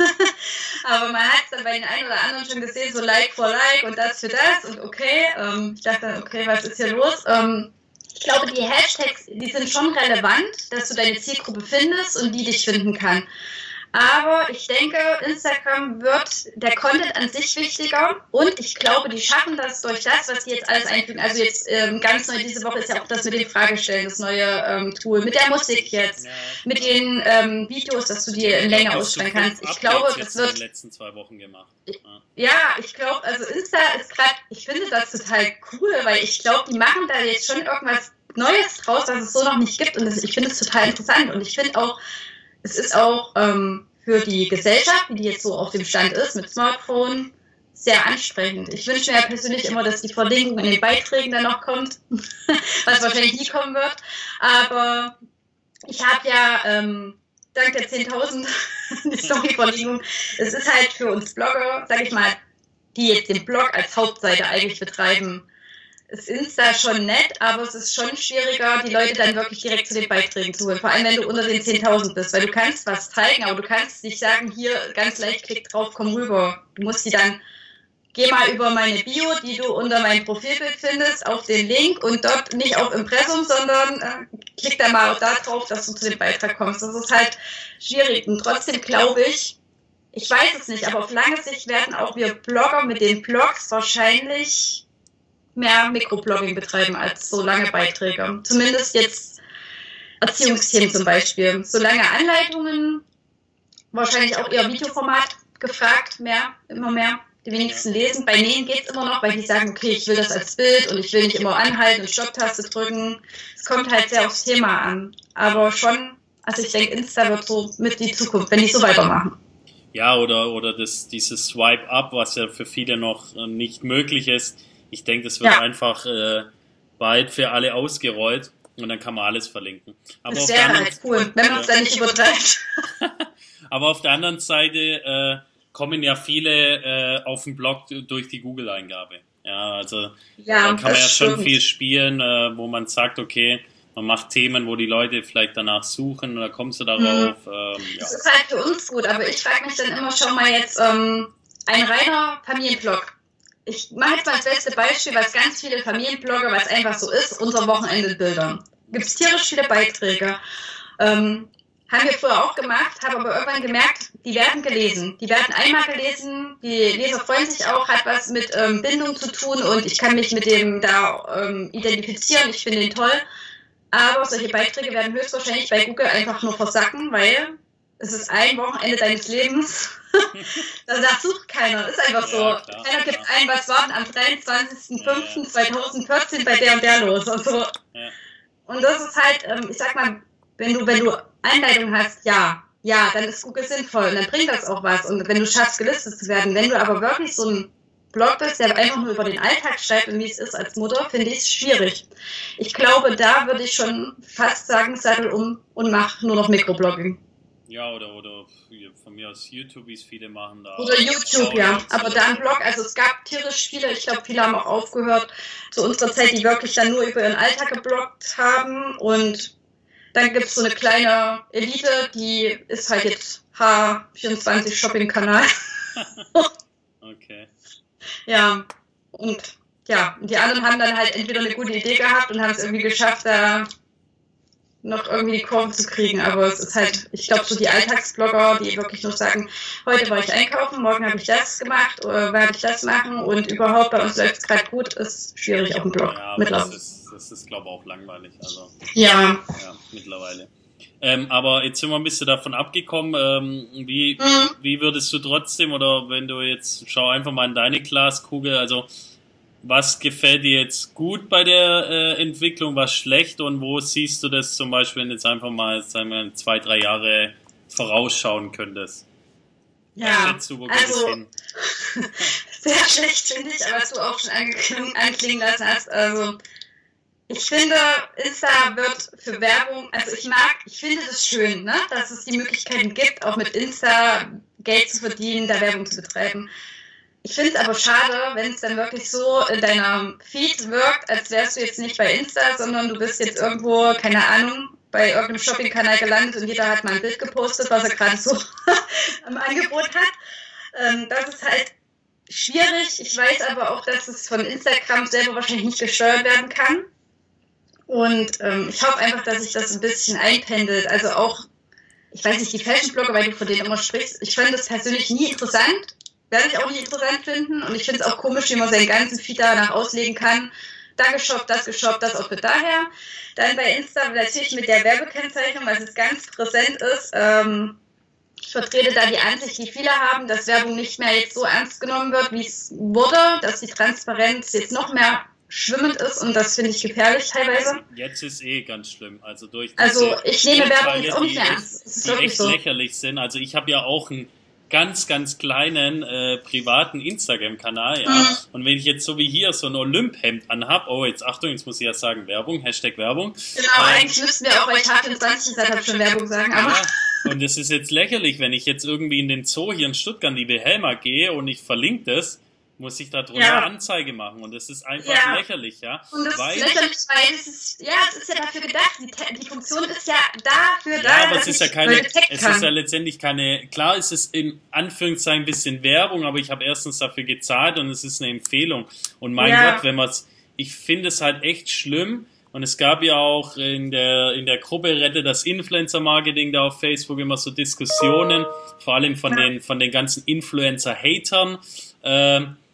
Aber man hat es dann bei den einen oder anderen schon gesehen, so Like for Like und das für das und okay. Ich dachte dann, okay, was ist hier los? Ich glaube, die Hashtags, die sind schon relevant, dass du deine Zielgruppe findest und die dich finden kann. Aber ich denke, Instagram wird der Content an sich wichtiger und ich glaube, die schaffen das durch das, was sie jetzt alles einfügen. Also jetzt ganz neu diese Woche ist ja auch das mit den Fragestellen, das neue Tool, mit der Musik jetzt, mit den Videos, dass du die in Länge ausstellen kannst. Ich glaube, das wird in den letzten 2 Wochen gemacht. Ja, ich glaube, also Insta ist gerade, ich finde das total cool, weil ich glaube, die machen da jetzt schon irgendwas Neues draus, was es so noch nicht gibt und ich finde es total interessant und ich finde auch, es ist auch für die Gesellschaft, wie die jetzt so auf dem Stand ist, mit Smartphone, sehr anstrengend. Ich wünsche mir ja persönlich immer, dass die Verlinkung in den Beiträgen dann noch kommt, was wahrscheinlich nie kommen wird. Aber ich habe ja dank der 10.000 die Story-Verlinkung. Es ist halt für uns Blogger, sag ich mal, die jetzt den Blog als Hauptseite eigentlich betreiben, ist Insta schon nett, aber es ist schon schwieriger, die Leute dann wirklich direkt zu den Beiträgen zu holen. Vor allem, wenn du unter den 10.000 bist, weil du kannst was zeigen, aber du kannst nicht sagen, hier ganz leicht, klick drauf, komm rüber. Du musst die dann, geh mal über meine Bio, die du unter meinem Profilbild findest, auf den Link und dort nicht auf Impressum, sondern klick dann mal da drauf, dass du zu dem Beitrag kommst. Das ist halt schwierig und trotzdem glaube ich weiß es nicht, aber auf lange Sicht werden auch wir Blogger mit den Blogs wahrscheinlich mehr Mikroblogging betreiben als so lange Beiträge. Zumindest jetzt Erziehungsthemen zum Beispiel. So lange Anleitungen, wahrscheinlich auch eher Videoformat, gefragt, immer mehr. Die wenigsten lesen. Bei Nähen geht es immer noch, weil die sagen, okay, ich will das als Bild und ich will nicht immer anhalten und Stopptaste drücken. Es kommt halt sehr aufs Thema an. Aber schon, also ich denke, Insta wird so mit die Zukunft, wenn die so weitermachen. Ja, oder dieses Swipe-Up, was ja für viele noch nicht möglich ist. Ich denke, das wird einfach bald für alle ausgerollt und dann kann man alles verlinken. Aber das wäre halt cool, wenn man es dann nicht übertreibt. Aber auf der anderen Seite kommen ja viele auf den Blog durch die Google-Eingabe. Ja, also da kann man ja schon viel spielen, wo man sagt, okay, man macht Themen, wo die Leute vielleicht danach suchen und da kommst du darauf. Das ist halt für uns gut, aber ich frage mich dann immer, schau mal jetzt, ein reiner Familienblog. Ich mache jetzt mal das beste Beispiel, was ganz viele Familienblogger, was einfach so ist, unser Wochenende-Bildern. Gibt es tierisch viele Beiträge. Haben wir früher auch gemacht, habe aber irgendwann gemerkt, die werden gelesen. Die werden einmal gelesen, die Leser freuen sich auch, hat was mit Bindung zu tun und ich kann mich mit dem da identifizieren, ich finde den toll. Aber solche Beiträge werden höchstwahrscheinlich bei Google einfach nur versacken, weil es ist ein Wochenende deines Lebens. Danach sucht keiner, ist einfach so. Ja, keiner gibt ein, was war denn am 23.05.2014 bei der und der los. Also. Ja. Und das ist halt, ich sag mal, wenn du Einleitung hast, ja, dann ist Google sinnvoll und dann bringt das auch was. Und wenn du schaffst, gelistet zu werden, wenn du aber wirklich so ein Blog bist, der einfach nur über den Alltag schreibt und wie es ist als Mutter, finde ich es schwierig. Ich glaube, da würde ich schon fast sagen, sattel um und mach nur noch Mikroblogging. Ja, oder von mir aus YouTube, wie es viele machen da. Oder YouTube, ja. Aber da ein Blog, also es gab tierisch viele, ich glaube, viele haben auch aufgehört zu unserer Zeit, die wirklich dann nur über ihren Alltag gebloggt haben und dann gibt es so eine kleine Elite, die ist halt jetzt H24 Shopping-Kanal. Okay. Ja, und die anderen haben dann halt entweder eine gute Idee gehabt und haben es irgendwie geschafft, da noch irgendwie die Kurve zu kriegen. Aber es ist halt, ich glaube, so die Alltagsblogger, die wirklich nur sagen, heute war ich einkaufen, morgen habe ich das gemacht, oder werde ich das machen und überhaupt bei uns läuft es gerade gut, ist schwierig auf dem Blog. Ja, mittlerweile. Das ist, glaube ich, auch langweilig. Also, ja, mittlerweile. Aber jetzt sind wir ein bisschen davon abgekommen. Wie würdest du trotzdem, oder wenn du jetzt, schau einfach mal in deine Glaskugel, also was gefällt dir jetzt gut bei der Entwicklung, was schlecht und wo siehst du das zum Beispiel, wenn du jetzt einfach mal, sagen wir, 2-3 Jahre vorausschauen könntest? Ja, also sehr schlecht finde ich, aber was du auch schon anklingen lassen hast, also ich finde, Insta wird für Werbung, also ich finde das schön, ne, dass es die Möglichkeiten gibt, auch mit Insta Geld zu verdienen, da Werbung zu betreiben. Ich finde es aber schade, wenn es dann wirklich so in deinem Feed wirkt, als wärst du jetzt nicht bei Insta, sondern du bist jetzt irgendwo, keine Ahnung, bei irgendeinem Shopping-Kanal gelandet und jeder hat mal ein Bild gepostet, was er gerade so am Angebot hat. Das ist halt schwierig. Ich weiß aber auch, dass es von Instagram selber wahrscheinlich nicht gesteuert werden kann. Und ich hoffe einfach, dass sich das ein bisschen einpendelt. Also auch, ich weiß nicht, die Fashion-Blogger, weil du von denen immer sprichst, ich fand das persönlich nie interessant. Werde ich auch nicht interessant finden. Und ich finde es auch komisch, wie man seinen ganzen Feed danach auslegen kann. Da geshoppt, das Outfit daher. Dann bei Insta natürlich mit der Werbekennzeichnung, was jetzt ganz präsent ist. Ich vertrete da die Ansicht, die viele haben, dass Werbung nicht mehr jetzt so ernst genommen wird, wie es wurde, dass die Transparenz jetzt noch mehr schwimmend ist und das finde ich gefährlich teilweise. Jetzt ist ganz schlimm. Also ich nehme Werbung jetzt auch nicht mehr ernst. Das ist die wirklich echt so. Lächerlich sind. Also ich habe ja auch einen ganz, ganz kleinen privaten Instagram-Kanal, ja. Und wenn ich jetzt so wie hier so ein Olymp-Hemd anhab, jetzt Achtung, jetzt muss ich ja sagen Werbung, Hashtag Werbung. Genau, eigentlich müssten wir auch bei H24 deshalb schon Werbung sagen, aber... Ja. Und es ist jetzt lächerlich, wenn ich jetzt irgendwie in den Zoo hier in Stuttgart, die Wilhelma, gehe und ich verlinke das, muss ich da drunter Anzeige machen. Und das ist einfach lächerlich, ja. Und das ist lächerlich, weil es ist ja dafür gedacht. Die Funktion ist ja dafür da, aber es ist ja ist ja letztendlich keine, klar ist es in Anführungszeichen ein bisschen Werbung, aber ich habe erstens dafür gezahlt und es ist eine Empfehlung. Und mein Gott, ich finde es halt echt schlimm. Und es gab ja auch in der Gruppe Rette das Influencer-Marketing da auf Facebook immer so Diskussionen, vor allem von den ganzen Influencer-Hatern.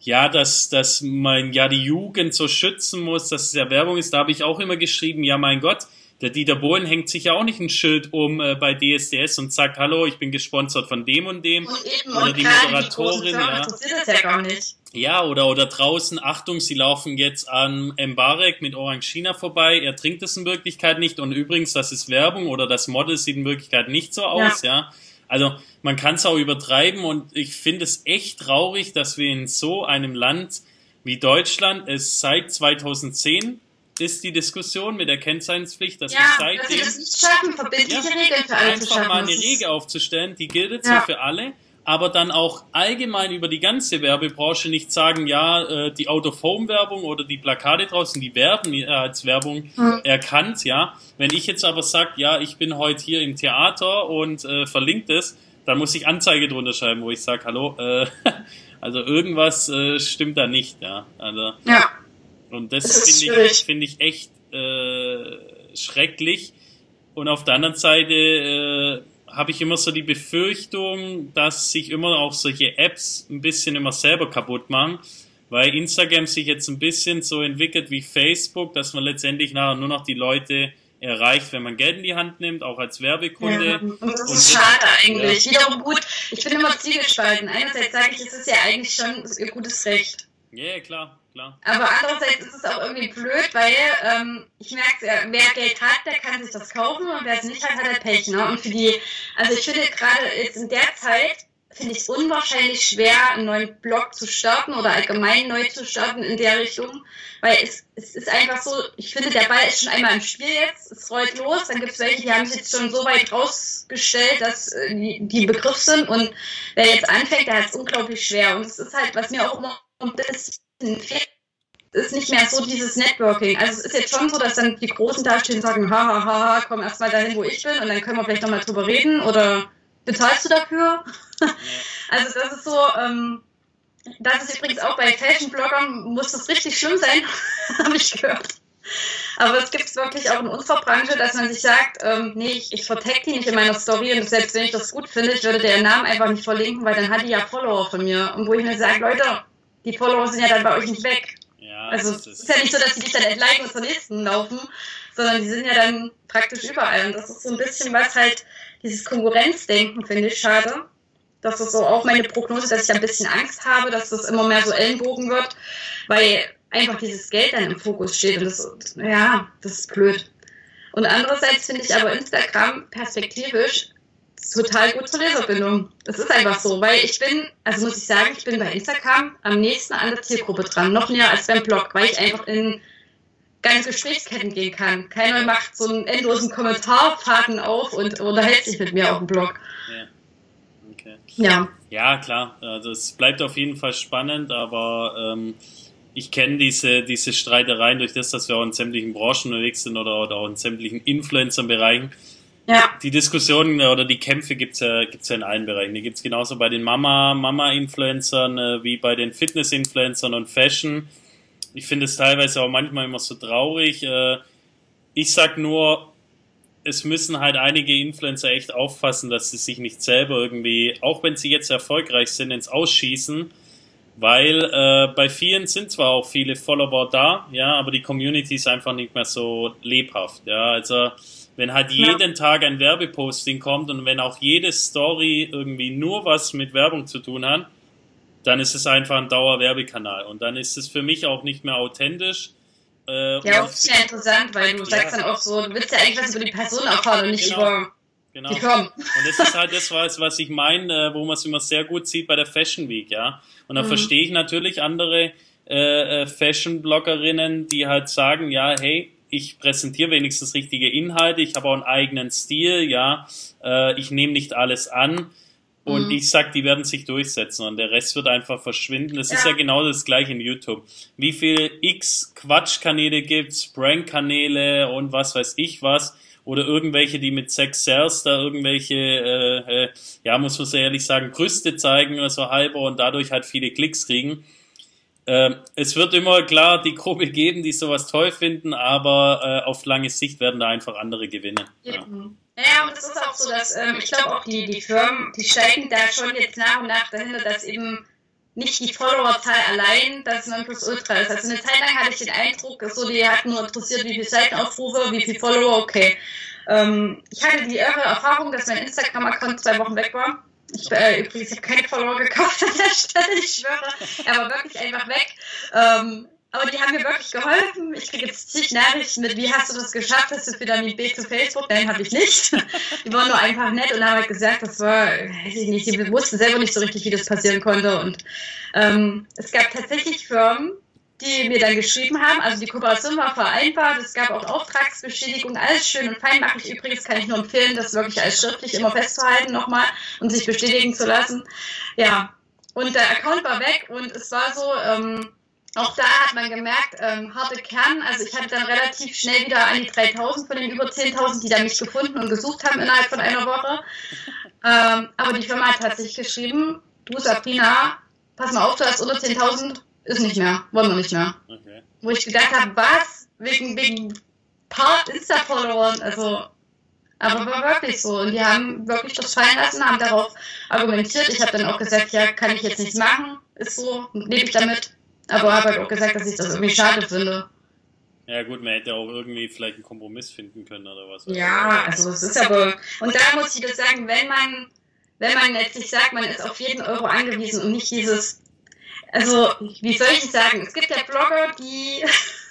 ja, dass man ja die Jugend so schützen muss, dass es ja Werbung ist, da habe ich auch immer geschrieben, ja mein Gott, der Dieter Bohlen hängt sich ja auch nicht ein Schild bei DSDS und sagt, hallo, ich bin gesponsert von dem und dem. Und eben, oder und die Moderatorin, ja. interessiert das ja gar nicht. Ja, oder draußen, Achtung, sie laufen jetzt an Mbarek mit Orangina vorbei, er trinkt es in Wirklichkeit nicht und übrigens, das ist Werbung oder das Model sieht in Wirklichkeit nicht so aus, ja. Also man kann es auch übertreiben und ich finde es echt traurig, dass wir in so einem Land wie Deutschland es seit 2010 ist die Diskussion mit der Kennzeichenspflicht, dass wir seitdem dass wir das nicht schaffen, verbindliche Regeln für alle zu schaffen. Einfach mal eine Regel aufzustellen, die gilt jetzt so für alle, aber dann auch allgemein über die ganze Werbebranche nicht sagen, ja, die Out-of-Home-Werbung oder die Plakate draußen, die werden als Werbung erkannt, ja. Wenn ich jetzt aber sage, ja, ich bin heute hier im Theater und verlinkt es, dann muss ich Anzeige drunter schreiben, wo ich sage, hallo, also irgendwas stimmt da nicht, ja. Also, und das finde ich echt schrecklich. Und auf der anderen Seite habe ich immer so die Befürchtung, dass sich immer auch solche Apps ein bisschen immer selber kaputt machen, weil Instagram sich jetzt ein bisschen so entwickelt wie Facebook, dass man letztendlich nachher nur noch die Leute erreicht, wenn man Geld in die Hand nimmt, auch als Werbekunde. Ja, und das ist schade eigentlich. Wiederum gut, ich bin immer zwiegespalten. Einerseits sage ich, es ist ja eigentlich schon ihr gutes Recht. Ja, klar. Aber andererseits ist es auch irgendwie blöd, weil ich merke, wer Geld hat, der kann sich das kaufen und wer es nicht hat, hat halt Pech. Ne? Und also ich finde gerade jetzt in der Zeit, finde ich es unwahrscheinlich schwer, einen neuen Blog zu starten oder allgemein neu zu starten in der Richtung, weil es ist einfach so, ich finde, der Ball ist schon einmal im Spiel jetzt, es rollt los, dann gibt es welche, die haben sich jetzt schon so weit rausgestellt, dass die im Begriff sind und wer jetzt anfängt, der hat es unglaublich schwer und es ist halt, was mir auch immer ein bisschen fehlt, ist nicht mehr so dieses Networking. Also es ist jetzt schon so, dass dann die Großen da stehen und sagen, ha, komm erst mal dahin, wo ich bin und dann können wir vielleicht nochmal drüber reden oder bezahlst du dafür? Also das ist so, das ist übrigens auch bei Fashion-Bloggern, muss das richtig schlimm sein, habe ich gehört. Aber es gibt es wirklich auch in unserer Branche, dass man sich sagt, nee, ich vertag die nicht in meiner Story und selbst wenn ich das gut finde, ich würde deren Namen einfach nicht verlinken, weil dann hat die ja Follower von mir. Und wo ich mir sage, Leute, die Follower sind ja dann bei euch nicht weg. Ja, also es ist ja nicht so, dass die dich dann entliken und zur nächsten laufen, sondern die sind ja dann praktisch überall. Und das ist so ein bisschen was halt, dieses Konkurrenzdenken finde ich schade. Das ist so auch meine Prognose, dass ich ein bisschen Angst habe, dass das immer mehr so Ellenbogen wird, weil einfach dieses Geld dann im Fokus steht und das ist blöd. Und andererseits finde ich aber Instagram perspektivisch total gut zur Leserbindung. Das ist einfach so, weil ich bin bei Instagram am nächsten an der Zielgruppe dran, noch näher als beim Blog, weil ich einfach in ganze Gesprächsketten gehen kann. Keiner macht so einen endlosen Kommentarfaden auf und unterhält sich mit mir auf dem Blog. Ja. Okay. Ja, klar. Also es bleibt auf jeden Fall spannend, aber ich kenne diese Streitereien durch das, dass wir auch in sämtlichen Branchen unterwegs sind oder auch in sämtlichen Influencer-Bereichen. Ja. Die Diskussionen oder die Kämpfe gibt's ja in allen Bereichen. Die gibt's genauso bei den Mama-Influencern wie bei den Fitness-Influencern und Fashion. Ich finde es teilweise auch manchmal immer so traurig. Ich sag nur, es müssen halt einige Influencer echt aufpassen, dass sie sich nicht selber irgendwie, auch wenn sie jetzt erfolgreich sind, ins Ausschießen, weil bei vielen sind zwar auch viele Follower da, ja, aber die Community ist einfach nicht mehr so lebhaft, ja, also wenn halt jeden Tag ein Werbeposting kommt und wenn auch jede Story irgendwie nur was mit Werbung zu tun hat, dann ist es einfach ein Dauerwerbekanal und dann ist es für mich auch nicht mehr authentisch. Ja, das ist ja interessant, weil du sagst dann auch so, du willst ja eigentlich was über die Person erfahren und nicht über die Firmen. Und das ist halt das, was ich meine, wo man es immer sehr gut sieht bei der Fashion Week, ja. Und dann verstehe ich natürlich andere Fashion-Bloggerinnen, die halt sagen, ja, hey, ich präsentiere wenigstens richtige Inhalte, ich habe auch einen eigenen Stil, ja, ich nehme nicht alles an. Und ich sag, die werden sich durchsetzen und der Rest wird einfach verschwinden. Das ist ja genau das gleiche in YouTube. Wie viel Quatschkanäle gibt's, Prank-Kanäle und was weiß ich was. Oder irgendwelche, die mit Sex Sales da irgendwelche, muss man sehr ehrlich sagen, Brüste zeigen oder so halber und dadurch halt viele Klicks kriegen. Es wird immer klar die Gruppe geben, die sowas toll finden, aber auf lange Sicht werden da einfach andere gewinnen. Ja. Ja, und es ist auch so, dass ich glaube auch die Firmen, die steigen da schon jetzt nach und nach dahinter, dass eben nicht die Followerzahl allein das Nonplusultra ist. Also eine Zeit lang hatte ich den Eindruck, so die hatten nur interessiert, wie viele Seitenaufrufe, wie viele Follower, okay. Ich hatte die irre Erfahrung, dass mein Instagram-Account 2 Wochen weg war. Ich habe keine Follower gekauft an der Stelle, ich schwöre. Er war wirklich einfach weg. Aber die haben mir wirklich geholfen. Ich kriege jetzt zig Nachrichten mit, wie hast du das geschafft? Hast du Vitamin B zu Facebook? Nein, habe ich nicht. Die waren nur einfach nett und haben halt gesagt, das war, weiß ich nicht, die wussten selber nicht so richtig, wie das passieren konnte. Und es gab tatsächlich Firmen, die mir dann geschrieben haben, also die Kooperation war vereinbart, es gab auch Auftragsbestätigung, alles schön und fein, mache ich übrigens, kann ich nur empfehlen, das wirklich als schriftlich immer festzuhalten nochmal und sich bestätigen zu lassen. Ja, und der Account war weg und es war so, auch da hat man gemerkt, harte Kern, also ich hatte dann relativ schnell wieder an die 3.000 von den über 10.000, die dann mich gefunden und gesucht haben innerhalb von einer Woche. Aber die Firma hat tatsächlich geschrieben, du Sabrina, pass mal auf, du hast unter 10.000, ist nicht mehr, wollen wir nicht mehr. Okay. Wo ich gedacht habe, was? Wegen paar Insta-Followern, also, aber war wirklich so. Und die haben wirklich das fallen lassen, haben darauf argumentiert. Ich habe dann auch gesagt, ja, kann ich jetzt nichts machen, ist so, lebe ich damit. Aber habe halt auch gesagt, dass ich das irgendwie schade finde. Ja gut, man hätte auch irgendwie vielleicht einen Kompromiss finden können oder was. Ja, also es ist aber, und da muss ich das sagen, wenn man letztlich sagt, man ist auf jeden Euro angewiesen und nicht dieses, also, wie soll ich sagen, es gibt ja Blogger, die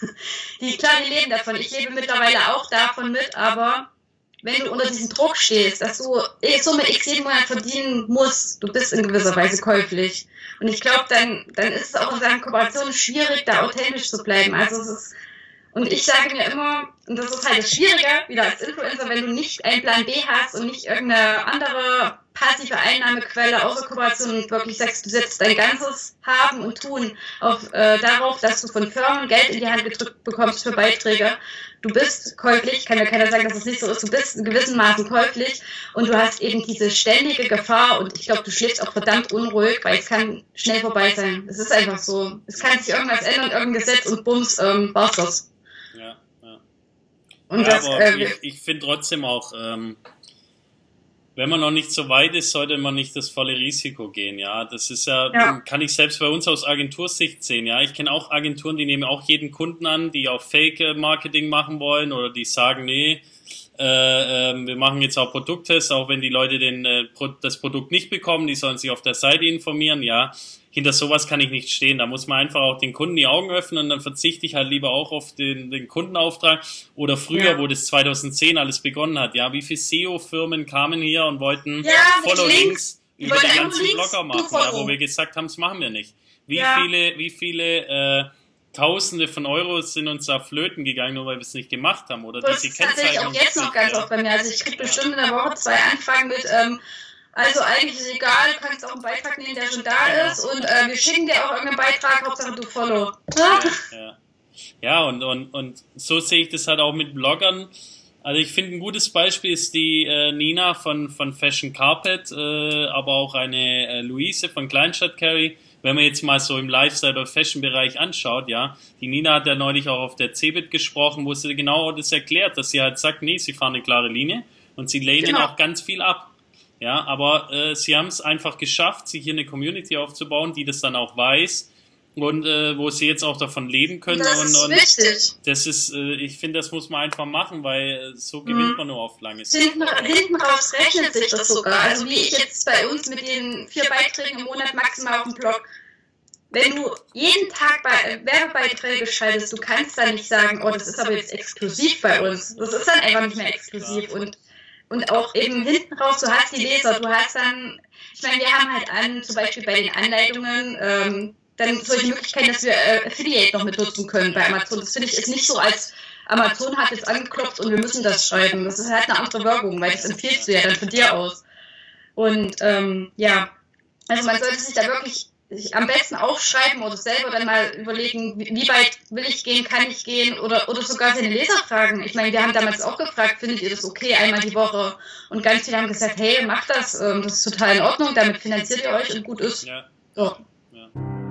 klar, die leben davon. Ich lebe mittlerweile auch davon mit, aber wenn du unter diesem Druck stehst, dass du Summe X jeden Monat verdienen musst, du bist in gewisser Weise käuflich. Und ich glaube, dann ist es auch in Sachen Kooperation schwierig, da authentisch zu bleiben. Also es ist, und ich sage mir immer, und das ist halt das Schwierige, wieder als Influencer, wenn du nicht einen Plan B hast und nicht irgendeine andere passive Einnahmequelle außer Kooperation und wirklich sagst, du setzt dein ganzes Haben und Tun darauf, dass du von Firmen Geld in die Hand gedrückt bekommst für Beiträge. Du bist käuflich, kann ja keiner sagen, dass es nicht so ist, du bist in gewissem Maßen käuflich und du hast eben diese ständige Gefahr und ich glaube, du schläfst auch verdammt unruhig, weil es kann schnell vorbei sein. Es ist einfach so. Es kann sich irgendwas ändern, irgendein Gesetz und bums, war's das. Ja, ja. Und ja, das, aber ich finde trotzdem auch, wenn man noch nicht so weit ist, sollte man nicht das volle Risiko gehen, ja. Das ist ja, kann ich selbst bei uns aus Agentursicht sehen, ja. Ich kenne auch Agenturen, die nehmen auch jeden Kunden an, die auch Fake-Marketing machen wollen oder die sagen, nee, wir machen jetzt auch Produkttests, auch wenn die Leute das Produkt nicht bekommen, die sollen sich auf der Seite informieren, ja. Hinter sowas kann ich nicht stehen. Da muss man einfach auch den Kunden die Augen öffnen und dann verzichte ich halt lieber auch auf den Kundenauftrag. Oder früher, wo das 2010 alles begonnen hat. Ja, wie viele SEO-Firmen kamen hier und wollten Follow-Links über die ganzen Blogger machen, ja, wo wir gesagt haben, das machen wir nicht. Wie viele Tausende von Euros sind uns da flöten gegangen, nur weil wir es nicht gemacht haben. Oder das ist tatsächlich auch jetzt noch ganz oft bei mir. Also ich kriege bestimmt in der Woche 2 Anfragen mit also eigentlich ist es egal, du kannst auch einen Beitrag nehmen, der schon da ist und wir schicken dir auch irgendeinen Beitrag, Hauptsache du follow. Ja, und so sehe ich das halt auch mit Bloggern. Also ich finde ein gutes Beispiel ist die Nina von Fashion Carpet, aber auch eine Luise von Kleinstadt Carry. Wenn man jetzt mal so im Lifestyle- oder Fashion-Bereich anschaut, ja, die Nina hat ja neulich auch auf der CeBIT gesprochen, wo sie genau das erklärt, dass sie halt sagt, nee, sie fahren eine klare Linie und sie lehnen auch ganz viel ab. Ja, aber sie haben es einfach geschafft, sich hier eine Community aufzubauen, die das dann auch weiß und wo sie jetzt auch davon leben können. Das ist wichtig. Das ist, ich finde, das muss man einfach machen, weil so gewinnt man nur auf lange Sicht. Hinten raus rechnet sich das sogar. Also wie ich jetzt bei uns mit den 4 Beiträgen im Monat maximal auf dem Blog. Wenn du jeden Tag Werbebeiträge schaltest, du kannst da nicht sagen, oh, das ist aber jetzt exklusiv bei uns. Das ist dann einfach nicht mehr exklusiv. Und auch eben hinten raus, du hast die Leser, du hast dann, ich meine, wir haben halt zum Beispiel bei den Anleitungen, dann solche Möglichkeiten, dass wir Affiliate noch mit nutzen können bei Amazon. Das finde ich ist nicht so, als Amazon hat jetzt angeklopft und wir müssen das schreiben. Das ist halt eine andere Wirkung, weil das empfiehlst du ja dann von dir aus. Und also man sollte sich da wirklich am besten aufschreiben oder selber dann mal überlegen, wie weit will ich gehen, kann ich gehen oder sogar seine Leser fragen. Ich meine, wir haben damals auch gefragt, findet ihr das okay, einmal die Woche? Und ganz viele haben gesagt, hey, macht das ist total in Ordnung, damit finanziert ihr euch und gut ist. Ja. So. Ja.